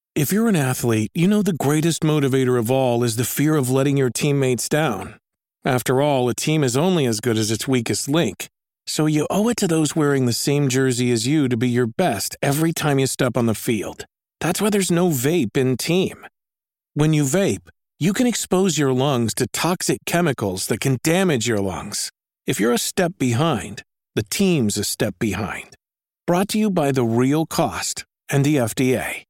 If you're an athlete, you know the greatest motivator of all is the fear of letting your teammates down. After all, a team is only as good as its weakest link. So you owe it to those wearing the same jersey as you to be your best every time you step on the field. That's why there's no vape in team. When you vape, you can expose your lungs to toxic chemicals that can damage your lungs. If you're a step behind, the team's a step behind. Brought to you by The Real Cost and the FDA.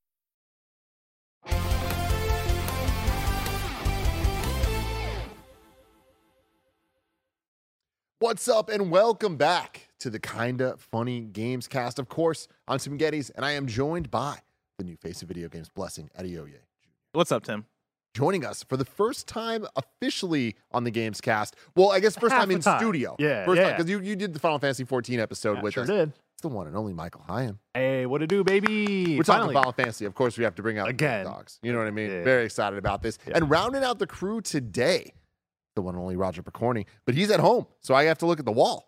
What's up, and welcome back to the Kinda Funny Games cast. Of course, I'm Tim Geddes, and I am joined by the new face of video games, Blessing Adeoye. What's up, Tim? Joining us for the first time officially on the Games cast. Well, I guess first time in studio. Yeah, first time, because you did the Final Fantasy 14 episode with sure us. Did. It's the one and only Michael Hyam. Hey, what to do, baby? We're talking Final Fantasy. Of course, we have to bring out Again. the dogs. You know what I mean? Yeah. Very excited about this. Yeah. And rounding out the crew today, the one and only Roger Picorni, but he's at home, so I have to look at the wall.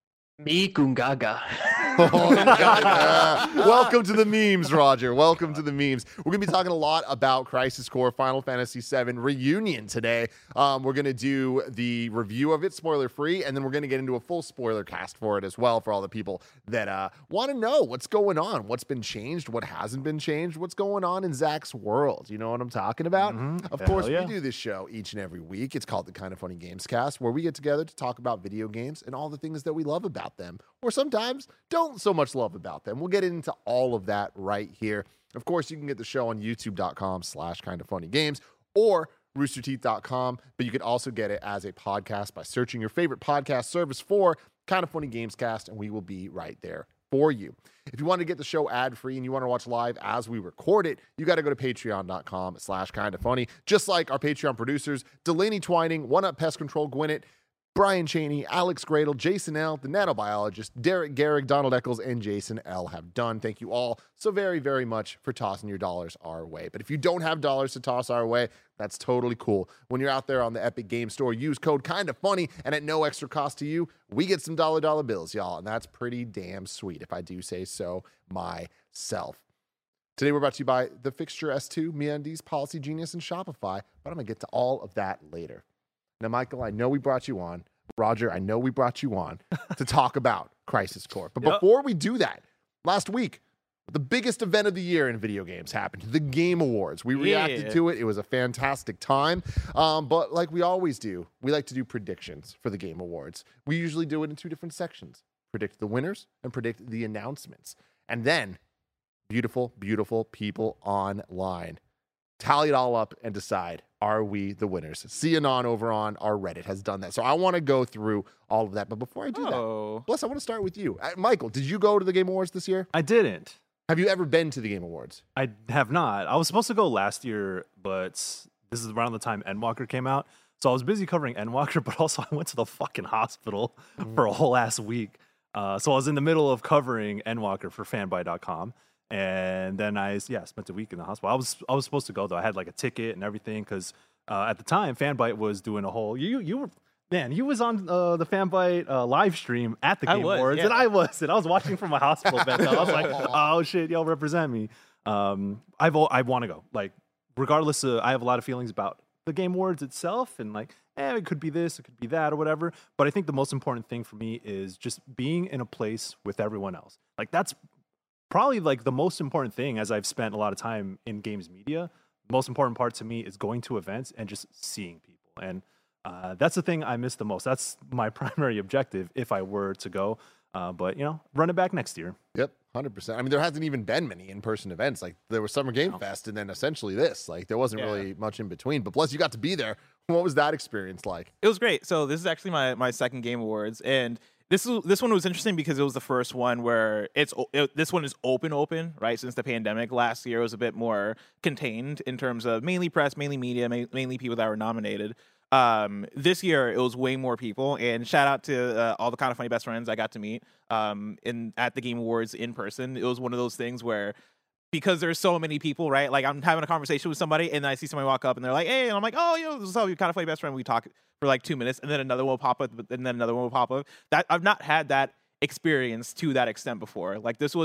Me Gungaga. Oh, God. Welcome to the memes, Roger. Welcome to the memes. We're going to be talking a lot about Crisis Core Final Fantasy VII Reunion today. We're going to do the review of it, spoiler-free, and then we're going to get into a full spoiler cast for it as well for all the people that want to know what's going on, what's been changed, what hasn't been changed, what's going on in Zach's world. You know what I'm talking about? Of course, we do this show each and every week. It's called the Kinda Funny Games cast, where we get together to talk about video games and all the things that we love about them, or sometimes don't so much love about them. We'll get into all of that right here. Of course, you can get the show on youtube.com/kindafunnygames or roosterteeth.com, but you can also get it as a podcast by searching your favorite podcast service for Kinda Funny Games cast, and we will be right there for you. If you want to get the show ad-free and you want to watch live as we record it, you got to go to patreon.com/kindafunny. Just like our Patreon producers, Delaney Twining, One Up Pest Control, Gwinnett, Brian Cheney, Alex Gradle, Jason L., the nanobiologist, Derek Garrick, Donald Eccles, and Jason L. have done. Thank you all so very, very much for tossing your dollars our way. But if you don't have dollars to toss our way, that's totally cool. When you're out there on the Epic Game Store, use code KINDAFUNNY, and at no extra cost to you, we get some dollar bills, y'all. And that's pretty damn sweet, if I do say so myself. Today, we're brought to you by the Fixture S2, MeUndies, Policy Genius, and Shopify. But I'm going to get to all of that later. Now, Michael, I know we brought you on. Roger, I know we brought you on to talk about Crisis Core. But before we do that, last week, the biggest event of the year in video games happened, the Game Awards. We reacted to it. It was a fantastic time. But like we always do, we like to do predictions for the Game Awards. We usually do it in two different sections. Predict the winners and predict the announcements. And then, beautiful, beautiful people online tally it all up and decide, are we the winners? Cianon over on our Reddit has done that. So I want to go through all of that. But before I do that, Bless, I want to start with you. Michael, did you go to the Game Awards this year? I didn't. Have you ever been to the Game Awards? I have not. I was supposed to go last year, but this is around the time Endwalker came out. So I was busy covering Endwalker, but also I went to the fucking hospital for a whole ass week. So I was in the middle of covering Endwalker for fanbuy.com. And then I spent a week in the hospital. I was supposed to go, though. I had like a ticket and everything because at the time, Fanbyte was doing a whole... You was on the Fanbyte live stream at the Game Awards, and I was watching from my hospital bed. I was like, oh shit, y'all represent me. I want to go. Like, regardless of, I have a lot of feelings about the Game Awards itself, and like, it could be this, it could be that, or whatever. But I think the most important thing for me is just being in a place with everyone else. Like, that's probably like the most important thing, as I've spent a lot of time in games media. The most important part to me is going to events and just seeing people. And that's the thing I miss the most. That's my primary objective if I were to go. But, run it back next year. Yep, 100%. I mean, there hasn't even been many in-person events. Like, there was Summer Game Fest and then essentially this. Like, there wasn't really much in between. But plus, you got to be there. What was that experience like? It was great. So this is actually my second Game Awards. And this one was interesting because it was the first one where this one is open, right? Since the pandemic last year, it was a bit more contained in terms of mainly press, mainly media, mainly people that were nominated. This year it was way more people, and shout out to all the Kinda Funny best friends I got to meet at the Game Awards in person. It was one of those things where, because there's so many people, right? Like, I'm having a conversation with somebody, and then I see somebody walk up, and they're like, "Hey," and I'm like, "Oh, this is how we Kinda Funny best friend." We talk for like 2 minutes, and then another one will pop up, and then another one will pop up. That I've not had that experience to that extent before. Like, this was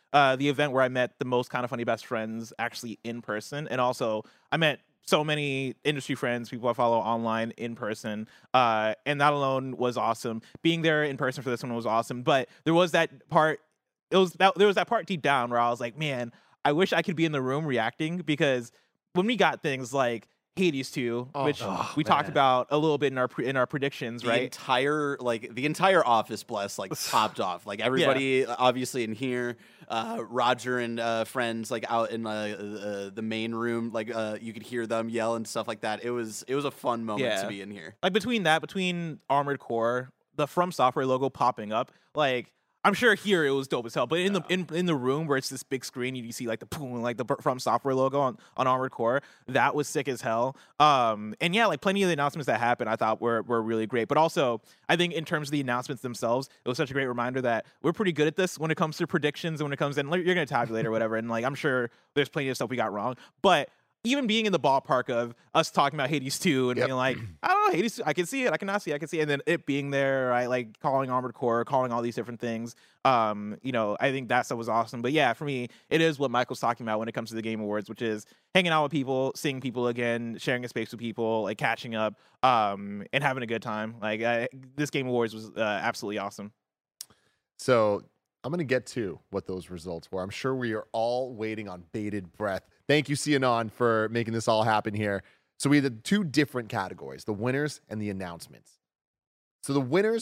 the event where I met the most kind of funny best friends actually in person, and also I met so many industry friends, people I follow online in person, and that alone was awesome. Being there in person for this one was awesome, but there was that part. There was that part deep down where I was like, man, I wish I could be in the room reacting, because when we got things like Hades 2, which we talked about a little bit in our predictions, right? The entire office popped off. Like everybody obviously in here, Roger and friends like out in the main room, like you could hear them yell and stuff like that. It was a fun moment to be in here. Like between Armored Core, the From Software logo popping up, like I'm sure here it was dope as hell, but in the room where it's this big screen, you see like the boom, like the From Software logo on Armored Core. That was sick as hell. And yeah, like plenty of the announcements that happened, I thought were really great. But also, I think in terms of the announcements themselves, it was such a great reminder that we're pretty good at this when it comes to predictions and when it comes in. You're gonna tabulate or whatever, and like I'm sure there's plenty of stuff we got wrong, but even being in the ballpark of us talking about Hades 2 and being like, I don't know, Hades 2, I can see it, I cannot see it, I can see it, and then it being there, right, like calling Armored Core, calling all these different things, I think that stuff was awesome. But yeah, for me, it is what Michael's talking about when it comes to the Game Awards, which is hanging out with people, seeing people again, sharing a space with people, like catching up, and having a good time. Like this Game Awards was absolutely awesome. So I'm going to get to what those results were. I'm sure we are all waiting on bated breath. Thank you, Cianon, for making this all happen here. So we had the two different categories, the winners and the announcements. So the winner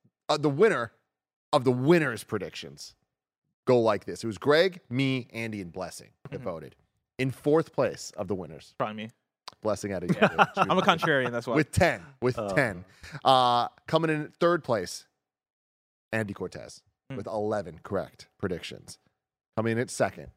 of the winners' predictions go like this. It was Greg, me, Andy, and Blessing that voted. In fourth place of the winners. Probably me. Blessing at I'm a contrarian, that's why. With 10. Coming in third place, Andy Cortez with 11 correct predictions. Coming in at second,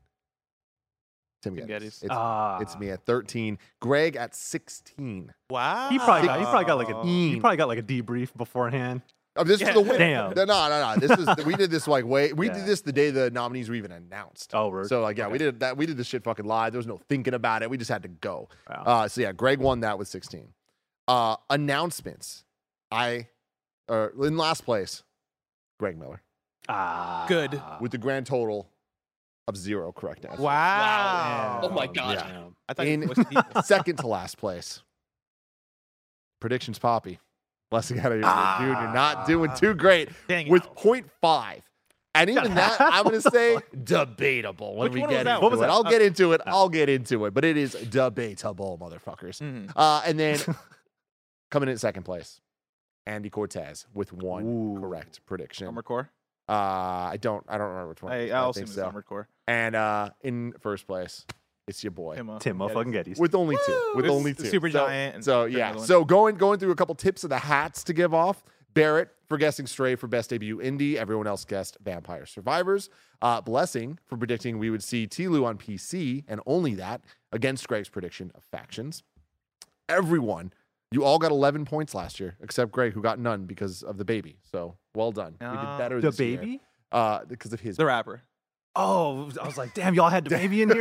Tim Geddes. It's me at 13. Greg at 16. Wow. He probably got like a debrief beforehand. Oh, this is the winner. Damn. No. We did this did this the day the nominees were even announced. Oh, we're so we did that. We did this shit fucking live. There was no thinking about it. We just had to go. Wow. So yeah, Greg won that with 16. Announcements. In last place, Greg Miller Good. with the grand total of 0 correct answers. Wow. Oh my God. Yeah. I thought In second to last place, predictions Poppy. Blessing out of you, dude. You're not doing too great with 0.5. And even that, I'm going to say debatable when we get into it. I'll get into it. I'll get into it. But it is debatable, motherfuckers. And then coming in second place, Andy Cortez with 1 correct prediction. Armored Core? I don't remember which one. I'll assume it's Armored Core. And in first place, it's your boy. Tim motherfucking Geddes. With only 2. With only 2. Super Giant. And so yeah. So going through a couple tips of the hats to give off. Barrett for guessing Stray for best debut indie. Everyone else guessed Vampire Survivors. Blessing for predicting we would see T-Lu on PC, and only that, against Greg's prediction of Factions. Everyone, you all got 11 points last year, except Greg, who got none because of the baby. So well done. We did better this year. The baby? Because of his The rapper. Oh, I was like, damn, y'all had the baby in here?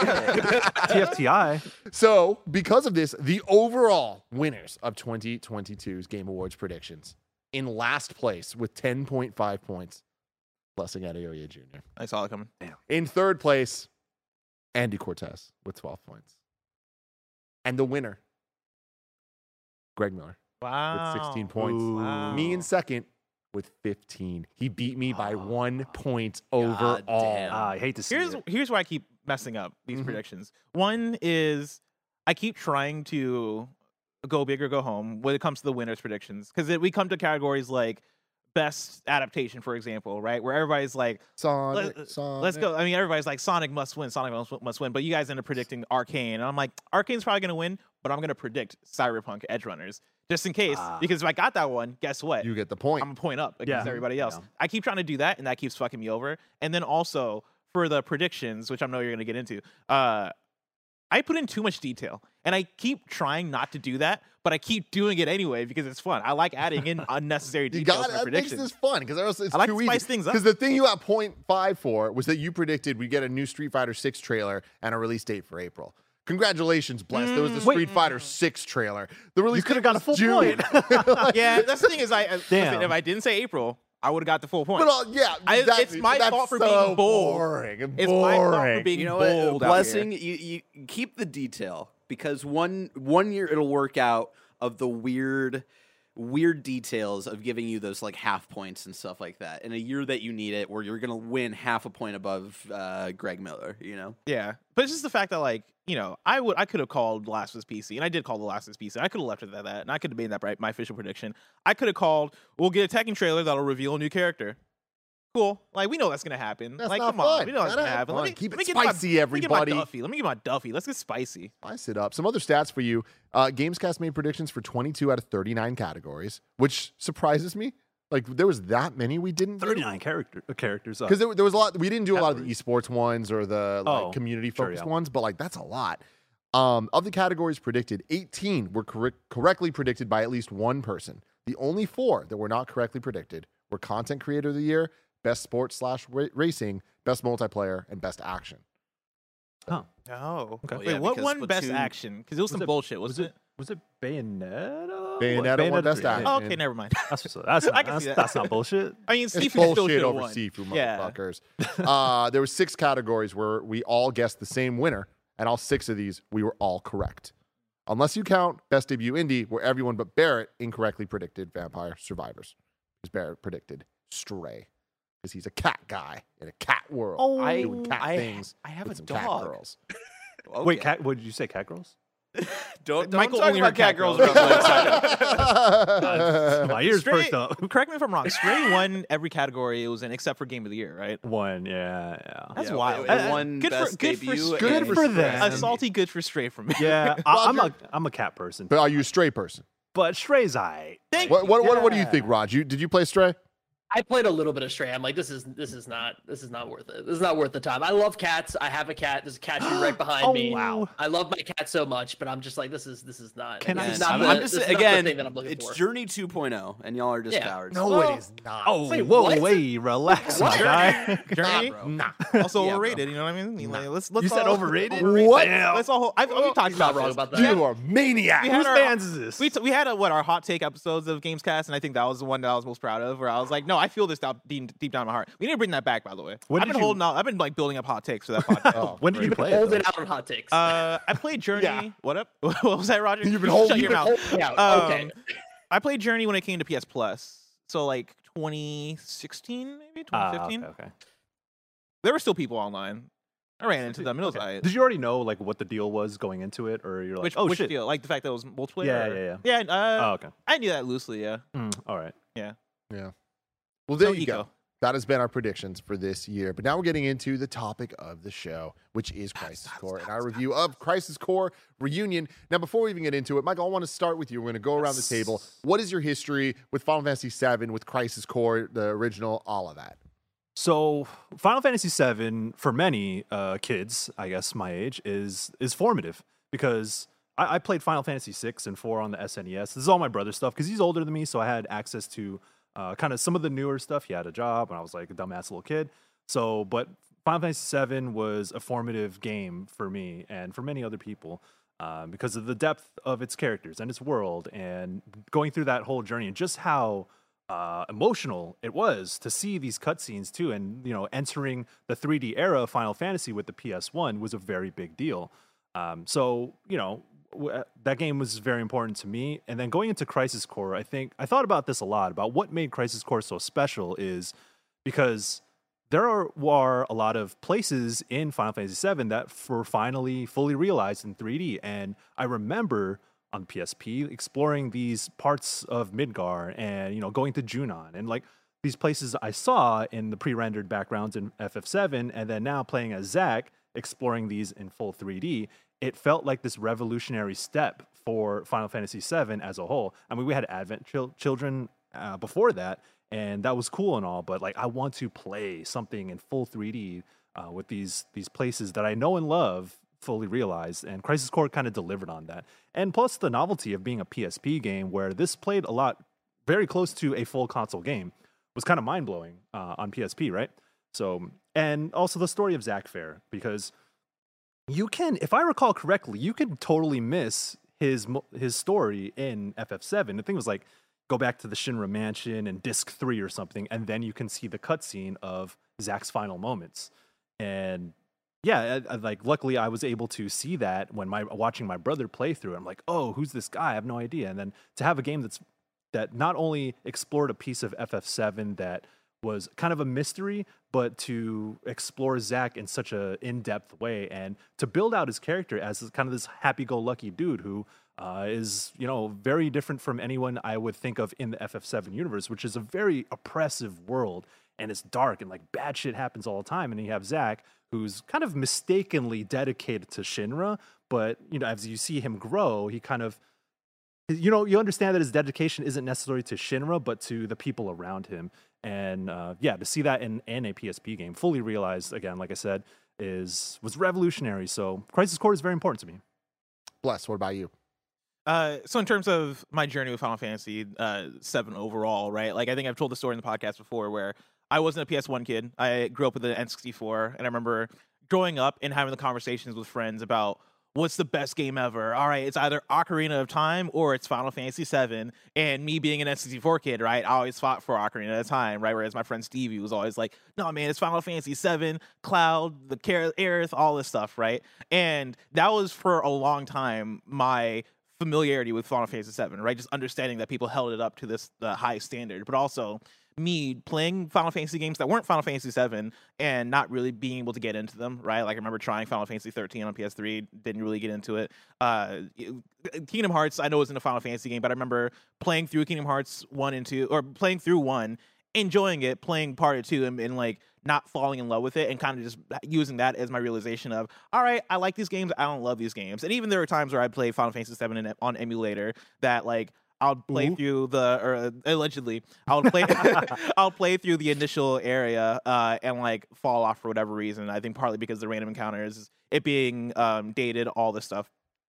TFTI. So, because of this, the overall winners of 2022's Game Awards predictions. In last place with 10.5 points, Blessing Adeoye Jr. I saw it coming. Damn. In third place, Andy Cortez with 12 points. And the winner, Greg Miller Wow. with 16 points. Wow. Me in second with 15. He beat me by 1 point overall. I hate to see it. Here's why I keep messing up these predictions. One is I keep trying to go big or go home when it comes to the winners predictions, because we come to categories like best adaptation, for example, right, where everybody's like Sonic. Let's go. I mean, everybody's like Sonic must win, must win, but you guys end up predicting Arcane, and I'm like, Arcane's probably gonna win, but I'm gonna predict Cyberpunk Edge Runners just in case, because if I got that one, guess what, You get the point. I'm a point up against everybody else. Yeah. I keep trying to do that, and that keeps fucking me over. And then also for the predictions, which I know you're going to get into, I put in too much detail, and I keep trying not to do that, but I keep doing it anyway because it's fun. I like adding in unnecessary details in that makes predictions. this fun because it's I like too to easy. spice things up. Because the thing you got 0.5 for was that you predicted we get a new Street Fighter 6 trailer and a release date for April. Congratulations, Bless. There was the Street Fighter 6 trailer. The release You could have got a full June. point. Yeah, that's the thing is, Damn. listen, if I didn't say April, I would have got the full point. But yeah, it's my that's fault for so being bold. Boring. It's my fault for being You know what? bold. out Blessing, here. you keep the detail because one year it'll work out of the weird details of giving you those like half points and stuff like that. In a year that you need it, where you're gonna win half a point above Greg Miller, you know? Yeah, but it's just the fact that like I could have called The Last of Us PC, and I did call The Last of Us PC. I could have left it at that, and I could have made that my official prediction. I could have called, we'll get a Tekken trailer that'll reveal a new character. Cool, like we know that's gonna happen. That's like not come on, fun. we know that's gonna happen. Fun. Keep it get my- spicy, everybody. Let me get my Duffy. Let's get spicy. Spice it up. Some other stats for you. Gamescast made predictions for 22 out of 39 categories, which surprises me. Like there was that many we didn't do. 39 characters. Because there was a lot. We didn't do a lot of the esports ones or the Oh, community focused sure, yeah. ones, but like that's a lot. Of the categories predicted, 18 were correctly predicted by at least one person. The only 4 that were not correctly predicted were Content Creator of the Year, Best Sports / Racing, Best Multiplayer, and Best Action. Oh, Okay. wait, Yeah, what because won Best Splatoon- Action? Because it was some bullshit, wasn't it? Was it Bayonetta? Bayonetta won Best 3, Action. Oh, okay, never mind. That's I can see that. that's not bullshit. I mean, It's Sifu still bullshit should have over won. Sifu, Yeah. motherfuckers. There were 6 categories where we all guessed the same winner, and all 6 of these we were all correct. Unless you count Best Debut Indie, where everyone but Barrett incorrectly predicted Vampire Survivors. Because Barrett predicted Stray. Because he's a cat guy in a cat world. Doing cat things. I have with a some cat dog. girls. Wait, what did you say? Cat girls? Don't Michael talk only about heard cat cat girls. girls. real quick. My ears Stray, perked up. correct me if I'm wrong. Stray won every category it was in except for Game of the Year, right? One, yeah. That's Yeah, wild. it won good Best for, good for Debut Stray. Good and for them. Best A salty good for Stray from me. Yeah, I'm a cat person, But are you a Stray person? but Stray's I. What do you think, Raj? Did you play Stray? I played a little bit of Stray. I'm like, this is not worth it. This is not worth the time. I love cats. I have a cat. There's a cat shoe right behind me. Wow. I love my cat so much, but I'm just like, this is not. Can I this is say- not the, I'm this just is not the again, thing that I'm looking it's for. Journey 2.0, and y'all are just Yeah. cowards. No, Well, it is not. Oh, Wait, whoa, what? wait, relax, my guy. Journey, Nah. also Yeah, bro. overrated. You know what I mean? Like, let's You said all- overrated? What? Let's all. We talked He's not about wrong this. about that. You are maniac. We had Whose our- fans is this? We had our hot take episodes of Gamescast, and I think that was the one that I was most proud of. Where I was like, no, I feel this deep down in my heart. We need to bring that back, by the way. When I've did been you- holding out. I've been like building up hot takes for that podcast. Oh, When did you You've play been it? holding though? out on hot takes. I played Journey. Yeah. What up? What was that, Roger? You've been holding- Shut you've your been mouth. holding out. Okay. I played Journey when it came to PS Plus. So like 2016, maybe 2015. Okay. There were still people online. I ran into them. It was alright. Did you already know like what the deal was going into it, or you're like, Which, oh which shit? deal? Like the fact that it was multiplayer? Yeah, or- yeah. Yeah. Oh, okay. I knew that loosely. Yeah. All right. Well, there So you Eco. go. That has been our predictions for this year. But now we're getting into the topic of the show, which is Crisis Core and our review of Crisis Core Reunion. Now, before we even get into it, Michael, I want to start with you. We're going to go around the table. What is your history with Final Fantasy VII, with Crisis Core, the original, all of that? So, Final Fantasy VII for many kids, I guess my age, is formative because I played Final Fantasy 6 and 4 on the SNES. This is all my brother's stuff because he's older than me, so I had access to kind of some of the newer stuff. He had a job, and I was like a dumbass little kid. So, but Final Fantasy VII was a formative game for me and for many other people because of the depth of its characters and its world, and going through that whole journey and just how emotional it was to see these cutscenes too, and entering the 3D era of Final Fantasy with the PS1 was a very big deal. So that game was very important to me. And then going into Crisis Core, I thought about this a lot about what made Crisis Core so special is because there are a lot of places in Final Fantasy VII that were finally fully realized in 3D, and I remember on PSP exploring these parts of Midgar and going to Junon and like these places I saw in the pre-rendered backgrounds in FF7, and then now playing as Zack exploring these in full 3D. It felt like this revolutionary step for Final Fantasy VII as a whole. I mean, we had Advent Children before that, and that was cool and all, but like I want to play something in full 3D with these places that I know and love fully realized, and Crisis Core kind of delivered on that. And plus the novelty of being a PSP game where this played a lot very close to a full console game was kind of mind-blowing on PSP, right? So, and also the story of Zack Fair, because you can, if I recall correctly, you could totally miss his story in FF7. The thing was like, go back to the Shinra Mansion and Disc 3 or something, and then you can see the cutscene of Zack's final moments. And yeah, like luckily I was able to see that when watching my brother play through it. I'm like, oh, who's this guy? I have no idea. And then to have a game that not only explored a piece of FF7 that was kind of a mystery, but to explore Zack in such a in-depth way and to build out his character as kind of this happy-go-lucky dude who is, very different from anyone I would think of in the FF7 universe, which is a very oppressive world and it's dark and like bad shit happens all the time. And you have Zack, who's kind of mistakenly dedicated to Shinra, but as you see him grow, he kind of, you understand that his dedication isn't necessarily to Shinra, but to the people around him. And to see that in a PSP game, fully realized again, like I said, was revolutionary. So Crisis Core is very important to me. Bless, what about you? So in terms of my journey with Final Fantasy VII overall, right? Like I think I've told the story in the podcast before where I wasn't a PS1 kid. I grew up with an N64, and I remember growing up and having the conversations with friends about what's the best game ever. All right, it's either Ocarina of Time or it's Final Fantasy VII. And me being an N64 kid, right, I always fought for Ocarina of Time, right? Whereas my friend Stevie was always like, no, man, it's Final Fantasy VII, Cloud, the Aerith, all this stuff, right? And that was for a long time my familiarity with Final Fantasy VII, right? Just understanding that people held it up to this high standard, but also me playing Final Fantasy games that weren't Final Fantasy VII and not really being able to get into them, right? Like I remember trying Final Fantasy 13 on PS3, didn't really get into it. Kingdom Hearts, I know isn't a Final Fantasy game, but I remember playing through Kingdom Hearts 1 and 2, or playing through 1, enjoying it, playing part of 2, and like not falling in love with it, and kind of just using that as my realization of, all right, I like these games, I don't love these games. And even there were times where I'd play Final Fantasy VII on emulator that like I'll play through allegedly I'll play through the initial area and like fall off for whatever reason. I think partly because the random encounters, it being dated, all this stuff.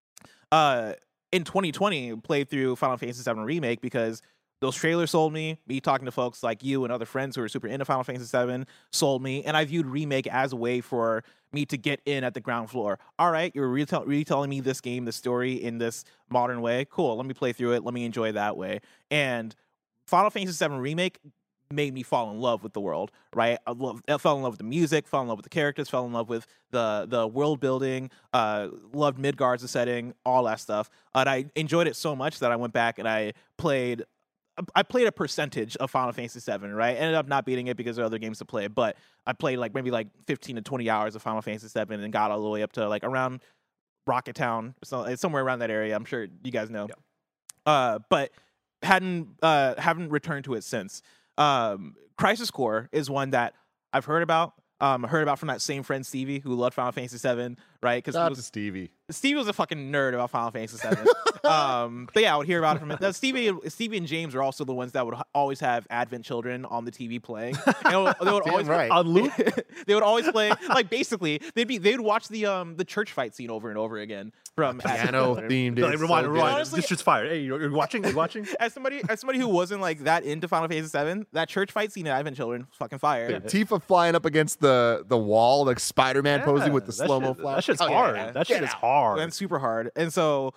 In 2020, played through Final Fantasy VII Remake because those trailers sold me. Me talking to folks like you and other friends who are super into Final Fantasy VII sold me, and I viewed Remake as a way for me to get in at the ground floor. All right, you're retelling me this game, this story in this modern way. Cool, let me play through it. Let me enjoy it that way. And Final Fantasy VII Remake made me fall in love with the world, right? I fell in love with the music, fell in love with the characters, fell in love with the world building, loved Midgard as a setting, all that stuff. And I enjoyed it so much that I went back and I played a percentage of Final Fantasy VII, right? Ended up not beating it because there are other games to play, but I played like maybe like 15 to 20 hours of Final Fantasy VII and got all the way up to like around Rocket Town. So it's somewhere around that area. I'm sure you guys know. Yeah. But haven't returned to it since. Crisis Core is one that I've heard about. From that same friend Stevie who loved Final Fantasy VII, right? Because Stevie was a fucking nerd about Final Fantasy VII. But yeah, I would hear about it from it. Stevie and James are also the ones that would always have Advent Children on the TV playing. And they would always right. On loop. They would always play, like, basically they'd watch the church fight scene over and over again from piano themed. Rewind. Honestly, This shit's fire. Hey, you're watching? You're watching? As somebody who wasn't like that into Final Fantasy VII, that church fight scene in Advent Children was fucking fire. Yeah. Tifa flying up against the wall, like Spider-Man posing with the slow-mo flash. That shit's hard. Yeah. That shit is hard. And super hard. And so,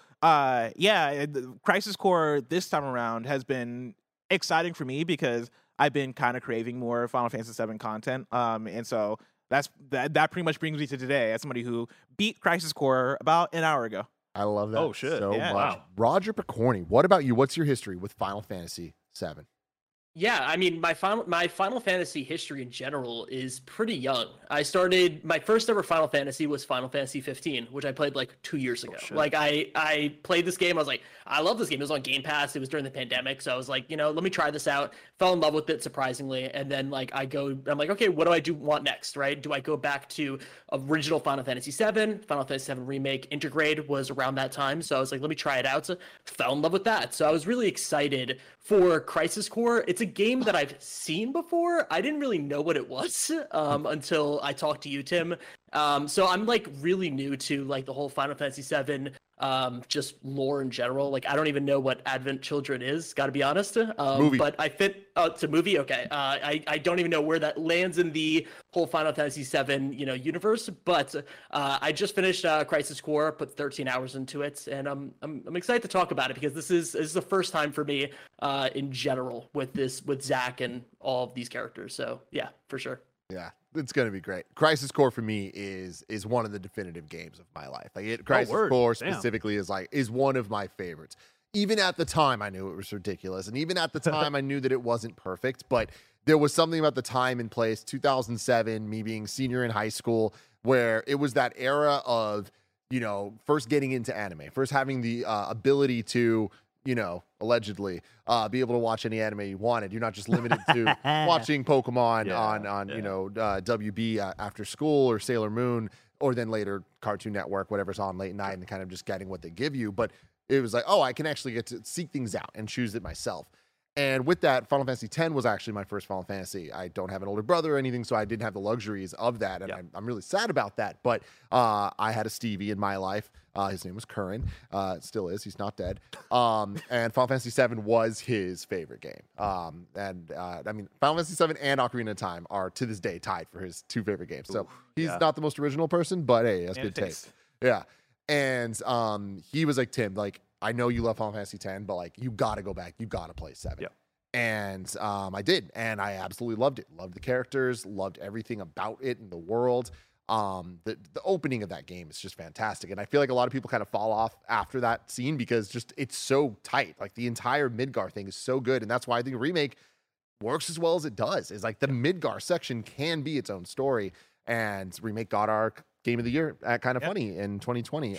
Crisis Core this time around has been exciting for me because I've been kind of craving more Final Fantasy VII content. And so that pretty much brings me to today as somebody who beat Crisis Core about an hour ago. I love that. Oh shit! So yeah. much. Wow. Roger Picorni, what about you? What's your history with Final Fantasy VII? Yeah, I mean, my Final Fantasy history in general is pretty young. I started, my first ever Final Fantasy was Final Fantasy 15, which I played like 2 years ago. Like I played this game, I was like, I love this game. It was on Game Pass. It was during the pandemic, so I was like, let me try this out. Fell in love with it surprisingly, and then like I'm like, okay, what do I want next, right? Do I go back to original Final Fantasy 7? Final Fantasy 7 Remake Intergrade was around that time, so I was like, let me try it out. So fell in love with that. So I was really excited for Crisis Core. It's a game that I've seen before. I didn't really know what it was until I talked to you, Tim. So I'm like really new to like the whole Final Fantasy VII just lore in general. Like I don't even know what Advent Children is, gotta be honest. Movie. But I fit it's a movie. Okay. I don't even know where that lands in the whole Final Fantasy VII, universe. But I just finished Crisis Core, put 13 hours into it, and I'm excited to talk about it because this is the first time for me in general with Zack and all of these characters. So yeah, for sure. Yeah, it's gonna be great. Crisis Core for me is one of the definitive games of my life. Crisis Core specifically is one of my favorites. Even at the time, I knew it was ridiculous, and even at the time, I knew that it wasn't perfect. But there was something about the time and place, 2007, me being senior in high school, where it was that era of first getting into anime, first having the ability to allegedly be able to watch any anime you wanted. You're not just limited to watching Pokemon on WB after school or Sailor Moon, or then later Cartoon Network, whatever's on late night, and kind of just getting what they give you. But it was like, oh, I can actually get to seek things out and choose it myself. And with that, Final Fantasy X was actually my first Final Fantasy. I don't have an older brother or anything, so I didn't have the luxuries of that, and I'm really sad about that. But I had a Stevie in my life. His name was Curran. Still is. He's not dead. And Final Fantasy VII was his favorite game. I mean, Final Fantasy VII and Ocarina of Time are, to this day, tied for his two favorite games. So he's not the most original person, but hey, that's good taste. Yeah. And he was like, Tim, like, I know you love Final Fantasy X, but like you got to go back. You got to play 7. Yep. And I did. And I absolutely loved it. Loved the characters, loved everything about it and the world. The opening of that game is just fantastic. And I feel like a lot of people kind of fall off after that scene because just it's so tight. Like the entire Midgar thing is so good. And that's why I think Remake works as well as it does. Is like the Midgar section can be its own story. And Remake got our Game of the Year at Kind of Funny in 2020.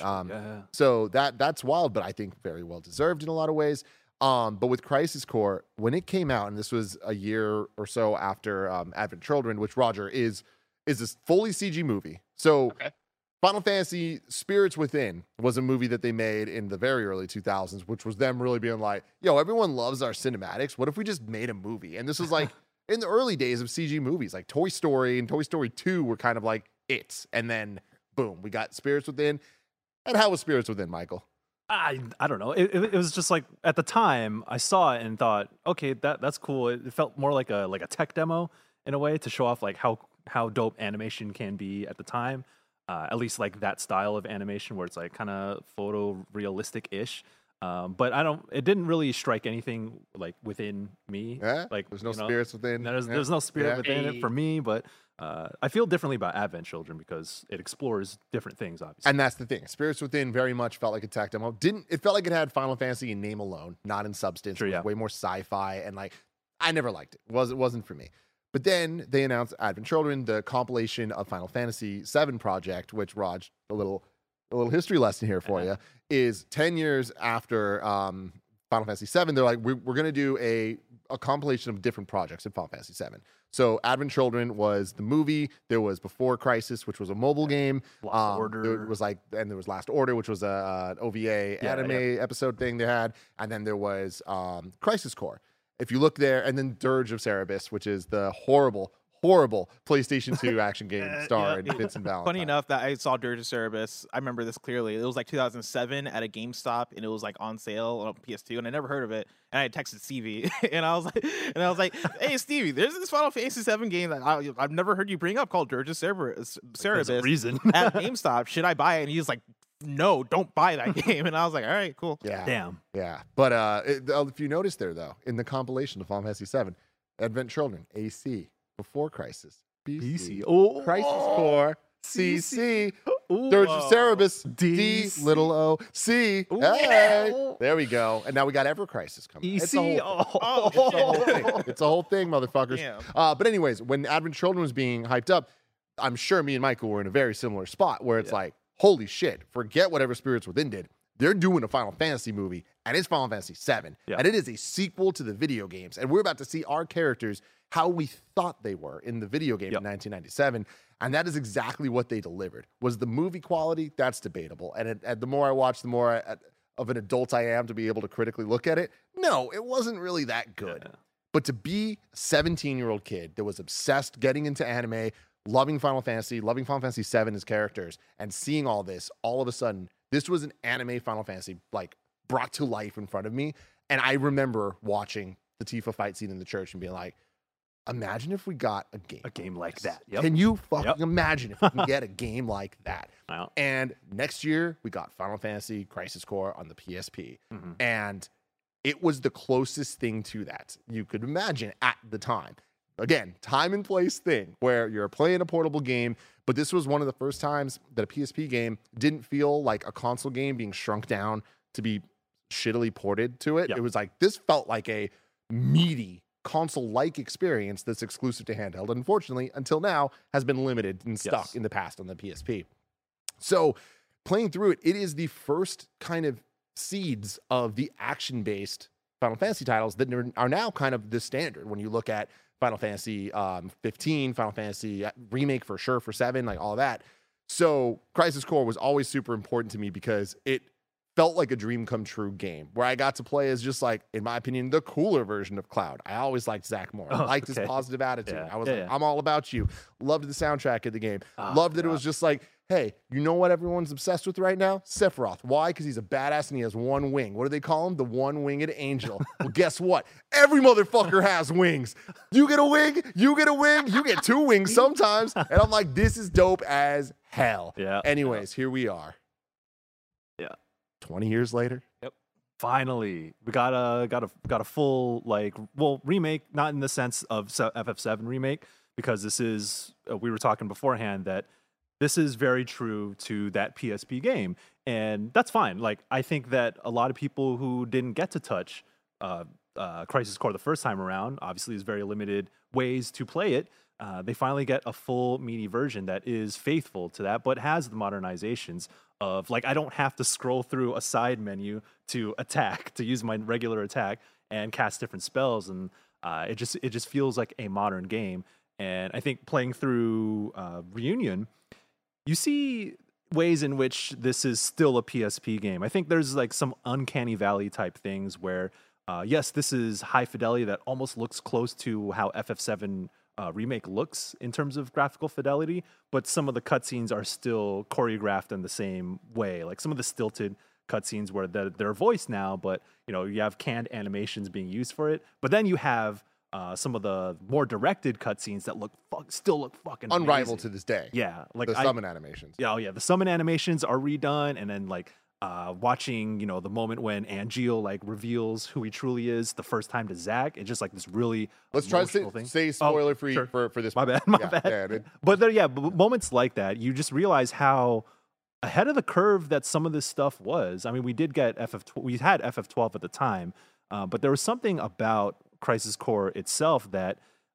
So that's wild, but I think very well deserved in a lot of ways. But with Crisis Core, when it came out, and this was a year or so after Advent Children, which Roger is this fully CG movie. So Final Fantasy Spirits Within was a movie that they made in the very early 2000s, which was them really being like, yo, everyone loves our cinematics. What if we just made a movie? And this was like in the early days of CG movies, like Toy Story and Toy Story 2 were kind of like it. And then boom, we got Spirits Within. And how was Spirits Within, Michael? I don't know. It was just like at the time I saw it and thought, okay, that's cool. It felt more like a tech demo in a way to show off like how dope animation can be at the time. At least like that style of animation where it's like kind of photorealistic-ish. But it didn't really strike anything like within me. Yeah? Like there's no spirits within. There's no spirit within it for me, but I feel differently about Advent Children because it explores different things, obviously. And that's the thing. Spirits Within very much felt like a tech demo. It felt like it had Final Fantasy in name alone, not in substance. Sure, it was way more sci-fi, and like I never liked it. It wasn't for me. But then they announced Advent Children, the compilation of Final Fantasy VII project, which Raj, a little history lesson here for you, is 10 years after Final Fantasy VII. They're like, we're going to do a compilation of different projects in Final Fantasy VII. So Advent Children was the movie. There was Before Crisis, which was a mobile game. Last Order. There was Last Order, which was an OVA anime episode thing they had. And then there was Crisis Core. If you look there, and then Dirge of Cerberus, which is the horrible PlayStation 2 action game starring Vincent Valentine. Funny enough that I saw Dirge of Cerberus. I remember this clearly. It was like 2007 at a GameStop, and it was like on sale on PS2, and I never heard of it. And I texted Stevie, and I was like, "Hey, Stevie, there's this Final Fantasy VII game that I've never heard you bring up called Dirge of Cerberus reason at GameStop. Should I buy it?" And he's like, "No, don't buy that game." And I was like, "All right, cool." Yeah. Damn. Yeah. But if you notice there, though, in the compilation of Final Fantasy VII, Advent Children, AC, Before Crisis, BC, Crisis Core, CC, Dirge of Cerberus, D, little O, C. Hey, there we go. And now we got Ever Crisis coming. EC. It's a whole thing. It's a whole thing, motherfuckers. Damn. But anyways, when Advent Children was being hyped up, I'm sure me and Michael were in a very similar spot where it's like, holy shit, forget whatever Spirits Within did. They're doing a Final Fantasy movie, and it's Final Fantasy VII. Yeah. And it is a sequel to the video games. And we're about to see our characters how we thought they were in the video game in 1997. And that is exactly what they delivered. Was the movie quality? That's debatable. And the more I watch, the more of an adult I am to be able to critically look at it. No, it wasn't really that good. Yeah. But to be a 17-year-old kid that was obsessed, getting into anime, loving Final Fantasy VII as characters, and seeing all this, all of a sudden, This was an anime Final Fantasy, like, brought to life in front of me. And I remember watching the Tifa fight scene in the church and being like, imagine if we got a game like that. Yep. Can you fucking imagine if we can get a game like that? Wow. And next year, we got Final Fantasy Crisis Core on the PSP. And it was the closest thing to that you could imagine at the time. Again, time and place thing where you're playing a portable game, but this was one of the first times that a PSP game didn't feel like a console game being shrunk down to be shittily ported to it. Yep. It was like, this felt like a meaty console-like experience that's exclusive to handheld. Unfortunately, until now, has been limited and stuck in the past on the PSP. So playing through it, it is the first kind of seeds of the action-based Final Fantasy titles that are now kind of the standard. When you look at Final Fantasy 15, Final Fantasy Remake for sure, for 7, like all that. So Crisis Core was always super important to me because it felt like a dream come true game where I got to play as just like, in my opinion, the cooler version of Cloud. I always liked Zack more. I liked his positive attitude. Yeah. I was I'm all about you. Loved the soundtrack of the game. Loved that it was just like, hey, you know what everyone's obsessed with right now? Sephiroth. Why? Because he's a badass and he has one wing. What do they call him? The one-winged angel. Well, guess what? Every motherfucker has wings. You get a wing, you get a wing, you get 2 wings sometimes. And I'm like, this is dope as hell. Yeah. Anyways, here we are. Yeah. 20 years later. Finally, we got a full remake, not in the sense of FF7 remake, because this is we were talking beforehand that this is very true to that PSP game, and that's fine. Like, I think that a lot of people who didn't get to touch Crisis Core the first time around, obviously there's very limited ways to play it. They finally get a full meaty version that is faithful to that, but has the modernizations of, like, I don't have to scroll through a side menu to attack, to use my regular attack and cast different spells, and it just feels like a modern game. And I think playing through Reunion, you see ways in which this is still a PSP game. I think there's like some uncanny valley type things where, yes, this is high fidelity that almost looks close to how FF7 remake looks in terms of graphical fidelity, but some of the cutscenes are still choreographed in the same way. Like some of the stilted cutscenes where they're voiced now, but you have canned animations being used for it. But then you have some of the more directed cutscenes that still look fucking unrivaled amazing to this day. Yeah, like the summon animations. Yeah, the summon animations are redone, and then like watching the moment when Angeal like reveals who he truly is the first time to Zack, it's just like this really let's try to say spoiler free for this. My bad. Yeah, but moments like that, you just realize how ahead of the curve that some of this stuff was. I mean, we did get we had FF12 at the time, but there was something about Crisis Core itself that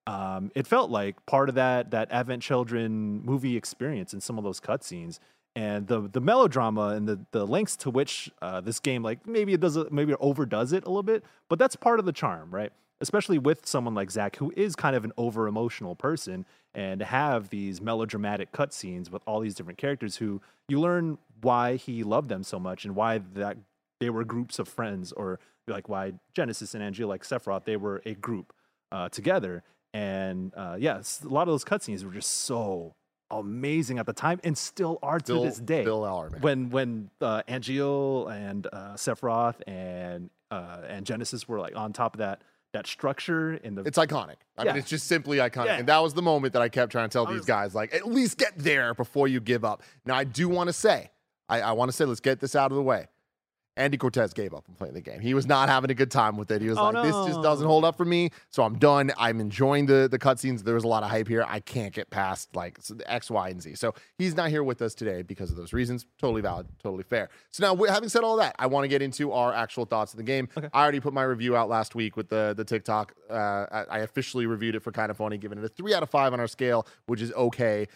it felt like part of that Advent Children movie experience in some of those cutscenes, and the melodrama and the lengths to which this game, like maybe it overdoes it a little bit, but that's part of the charm, right? Especially with someone like Zack, who is kind of an over emotional person, and have these melodramatic cutscenes with all these different characters who you learn why he loved them so much and why that they were groups of friends, or like why Genesis and Angeal, like Sephiroth, they were a group together. And yes, a lot of those cutscenes were just so amazing at the time, and still are to this day. Still are, man. When Angeal and Sephiroth and Genesis were like on top of that structure it's iconic. I mean, it's just simply iconic. Yeah. And that was the moment that I kept trying to tell these guys, like, at least get there before you give up. Now, I do want to say, I want to say, let's get this out of the way. Andy Cortez gave up on playing the game. He was not having a good time with it. He was this just doesn't hold up for me, so I'm done. I'm enjoying the cutscenes. There was a lot of hype here. I can't get past like X, Y, and Z. So he's not here with us today because of those reasons. Totally valid, totally fair. So now, having said all that, I want to get into our actual thoughts of the game. Okay. I already put my review out last week with the TikTok. I officially reviewed it for Kind of Funny, giving it a 3 out of 5 on our scale, which is okay.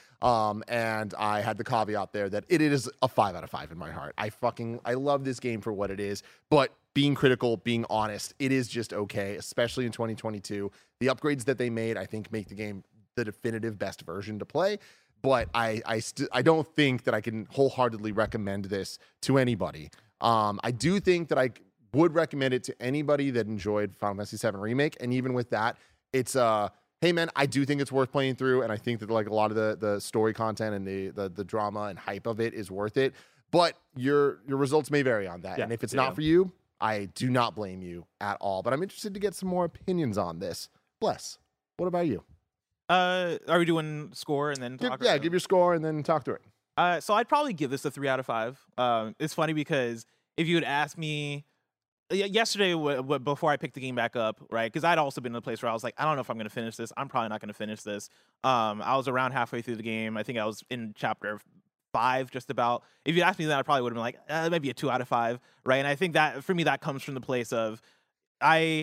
And I had the caveat there that it is a 5 out of 5 in my heart. I love this game for what it is, but being critical, being honest, it is just okay, especially in 2022. The upgrades that they made, I think, make the game the definitive best version to play. But I don't think that I can wholeheartedly recommend this to anybody. I do think that I would recommend it to anybody that enjoyed Final Fantasy VII Remake, and even with that, it's hey man, I do think it's worth playing through, and I think that like a lot of the story content and the drama and hype of it is worth it. But your results may vary on that. Yeah, And if it's yeah. not for you, I do not blame you at all. But I'm interested to get some more opinions on this. Bless, what about you? Are we doing score and then talk? Give your score and then talk through it. So I'd probably give this a 3 out of 5. It's funny because if you had asked me yesterday before I picked the game back up, right? Because I'd also been in a place where I was like, I don't know if I'm going to finish this. I'm probably not going to finish this. I was around halfway through the game. I think I was in chapter 5, just about. If you asked me that, I probably would have been like, maybe a 2 out of 5, right? And I think that for me, that comes from the place of I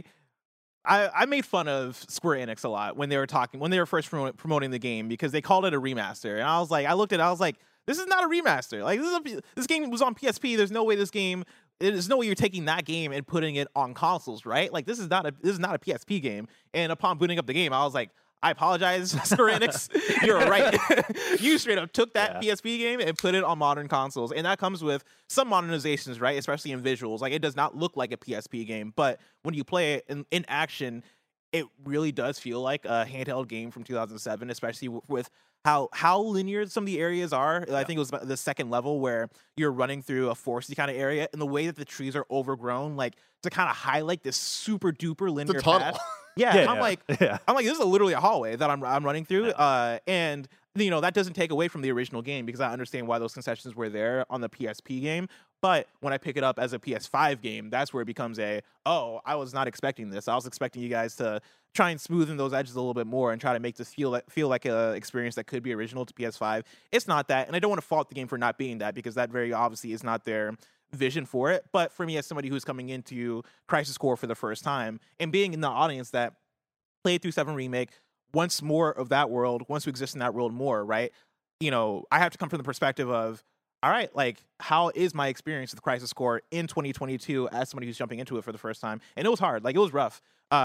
made fun of Square Enix a lot when they were first promoting the game because they called it a remaster, and I was like, I looked at it, I was like, this is not a remaster. Like this game was on PSP. There's no way there's no way you're taking that game and putting it on consoles, right? Like this is not a PSP game. And upon booting up the game, I was like, I apologize, Square Enix. You're right. You straight up took that PSP game and put it on modern consoles. And that comes with some modernizations, right? Especially in visuals. Like, it does not look like a PSP game. But when you play it in action, it really does feel like a handheld game from 2007, especially with how linear some of the areas are. I think it was the second level where you're running through a foresty kind of area, and the way that the trees are overgrown, like, to kind of highlight this super duper linear path. I'm like, this is literally a hallway that I'm running through, and that doesn't take away from the original game because I understand why those concessions were there on the PSP game. But when I pick it up as a PS5 game, that's where it becomes I was not expecting this. I was expecting you guys to try and smoothen those edges a little bit more and try to make this feel like a experience that could be original to PS5. It's not that, and I don't want to fault the game for not being that because that very obviously is not their vision for it. But for me, as somebody who's coming into Crisis Core for the first time and being in the audience that played through 7 Remake, wants more of that world, wants to exist in that world more, right? I have to come from the perspective of, all right, like, how is my experience with Crisis Core in 2022 as somebody who's jumping into it for the first time? And it was hard. Like, it was rough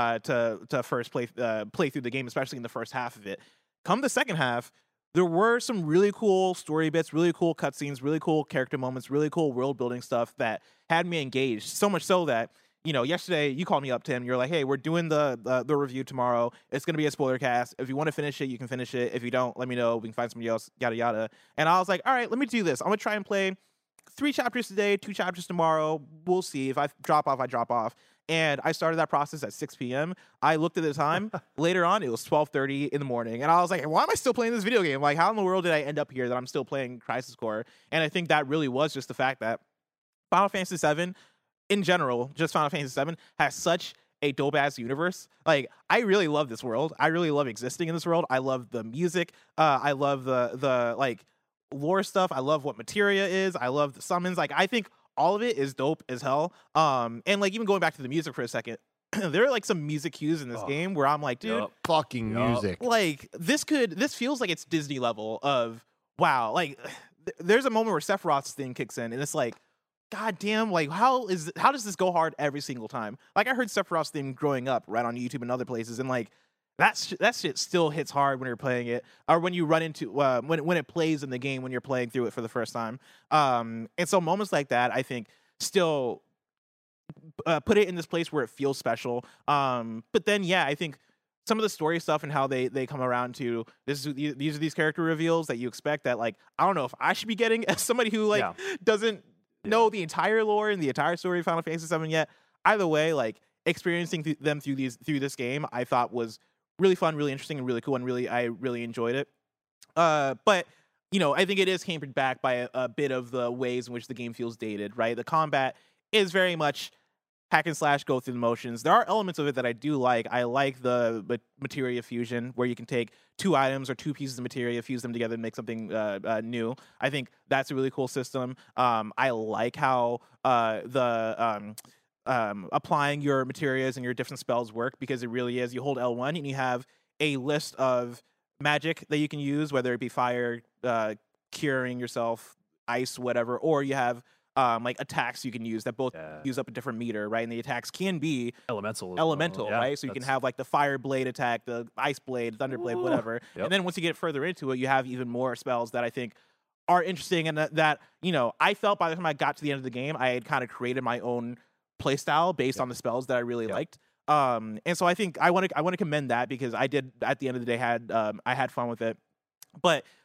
to first play through the game, especially in the first half of it. Come the second half, there were some really cool story bits, really cool cutscenes, really cool character moments, really cool world building stuff that had me engaged. So much so that, yesterday you called me up, Tim. You're like, hey, we're doing the review tomorrow. It's going to be a spoiler cast. If you want to finish it, you can finish it. If you don't, let me know. We can find somebody else, yada, yada. And I was like, all right, let me do this. I'm going to try and play 3 chapters today, 2 chapters tomorrow. We'll see. If I drop off, I drop off. And I started that process at 6 p.m. I looked at the time. Later on, it was 12:30 in the morning. And I was like, why am I still playing this video game? Like, how in the world did I end up here that I'm still playing Crisis Core? And I think that really was just the fact that Final Fantasy VII, in general, just Final Fantasy VII, has such a dope-ass universe. Like, I really love this world. I really love existing in this world. I love the music. I love the like, lore stuff. I love what materia is. I love the summons. Like, I think all of it is dope as hell. And like, even going back to the music for a second, there are like some music cues in this game where I'm like, dude, fucking music. Like, this feels like it's Disney level of, wow. Like, there's a moment where Sephiroth's thing kicks in and it's like, god damn, like, how does this go hard every single time? Like, I heard Sephiroth's theme growing up right on YouTube and other places, and like, that shit still hits hard when you're playing it, or when you run into when it plays in the game when you're playing through it for the first time. And so moments like that, I think, still put it in this place where it feels special. But then, I think some of the story stuff and how they come around to these are these character reveals that you expect that, like, I don't know if I should be getting as somebody who like doesn't know the entire lore and the entire story of Final Fantasy VII yet. Either way, like, experiencing them through this game, I thought was really fun, really interesting, and really cool, and I really enjoyed it. But I think it is hampered back by a bit of the ways in which the game feels dated, right? The combat is very much hack and slash, go through the motions. There are elements of it that I do like. I like the materia fusion, where you can take 2 items or 2 pieces of materia, fuse them together, and make something new. I think that's a really cool system. I like how applying your materias and your different spells work, because it really is, you hold L1 and you have a list of magic that you can use, whether it be fire, curing yourself, ice, whatever, or you have like attacks you can use that both use up a different meter, right? And the attacks can be elemental, right? So you can have like the fire blade attack, the ice blade, thunder blade, whatever. And then once you get further into it, you have even more spells that I think are interesting, and that I felt by the time I got to the end of the game, I had kind of created my own playstyle based on the spells that I really liked. And so I think I want to commend that, because I did, at the end of the day, I had fun with it. But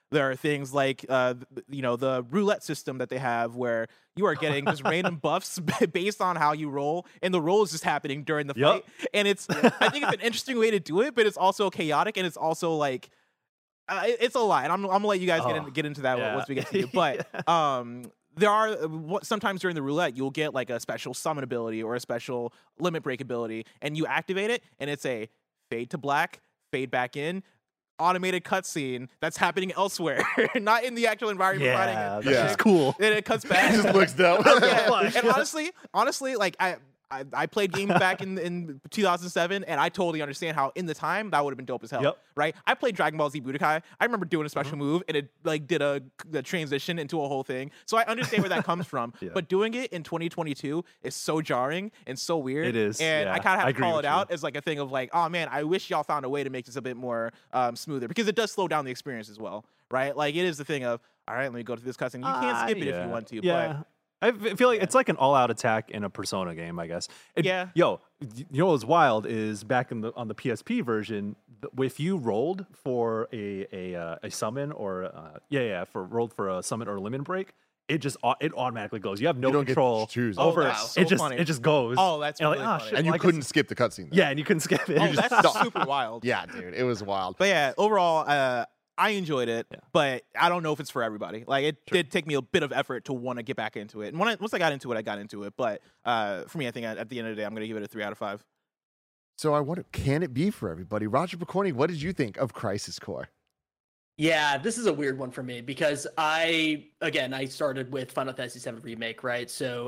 There are things like, the roulette system that they have where you are getting just random buffs based on how you roll, and the roll is just happening during the fight. And I think it's an interesting way to do it, but it's also chaotic, and it's also like, it's a lot. And I'm gonna let you guys get into that once we get to it. But there are sometimes during the roulette you'll get like a special summon ability or a special limit break ability, and you activate it, and it's a fade to black, fade back in, automated cutscene that's happening elsewhere, not in the actual environment. Yeah, that's cool. And it cuts back. It just looks dumb. And honestly, like I played games back in 2007, and I totally understand how in the time that would have been dope as hell, right? I played Dragon Ball Z Budokai. I remember doing a special move, and it like did the transition into a whole thing. So I understand where that comes from. But doing it in 2022 is so jarring and so weird. It is, and I kind of have to call it out you. as like a thing of like, oh man, I wish y'all found a way to make this a bit more smoother, because it does slow down the experience as well, right? Like it is the thing of, all right, let me go to this cutscene. You can't skip it if you want to, but. I feel like it's like an all-out attack in a Persona game, I guess. Yo, you know what's wild is back on the PSP version, if you rolled for a summon or rolled for a summon or a limit break, it automatically goes. You have no control over it. So it just goes. Oh, that's really funny. And you couldn't skip the cutscene. Yeah, and you couldn't skip it. Oh, that's super wild. Yeah, dude, it was wild. But yeah, overall, I enjoyed it, but I don't know if it's for everybody. Like, it did take me a bit of effort to want to get back into it. And once I got into it, I got into it. But for me, I think at the end of the day, I'm going to give it a 3 out of 5. So I wonder, can it be for everybody? Roger Picorni, what did you think of Crisis Core? Yeah, this is a weird one for me because I started with Final Fantasy VII Remake, right? So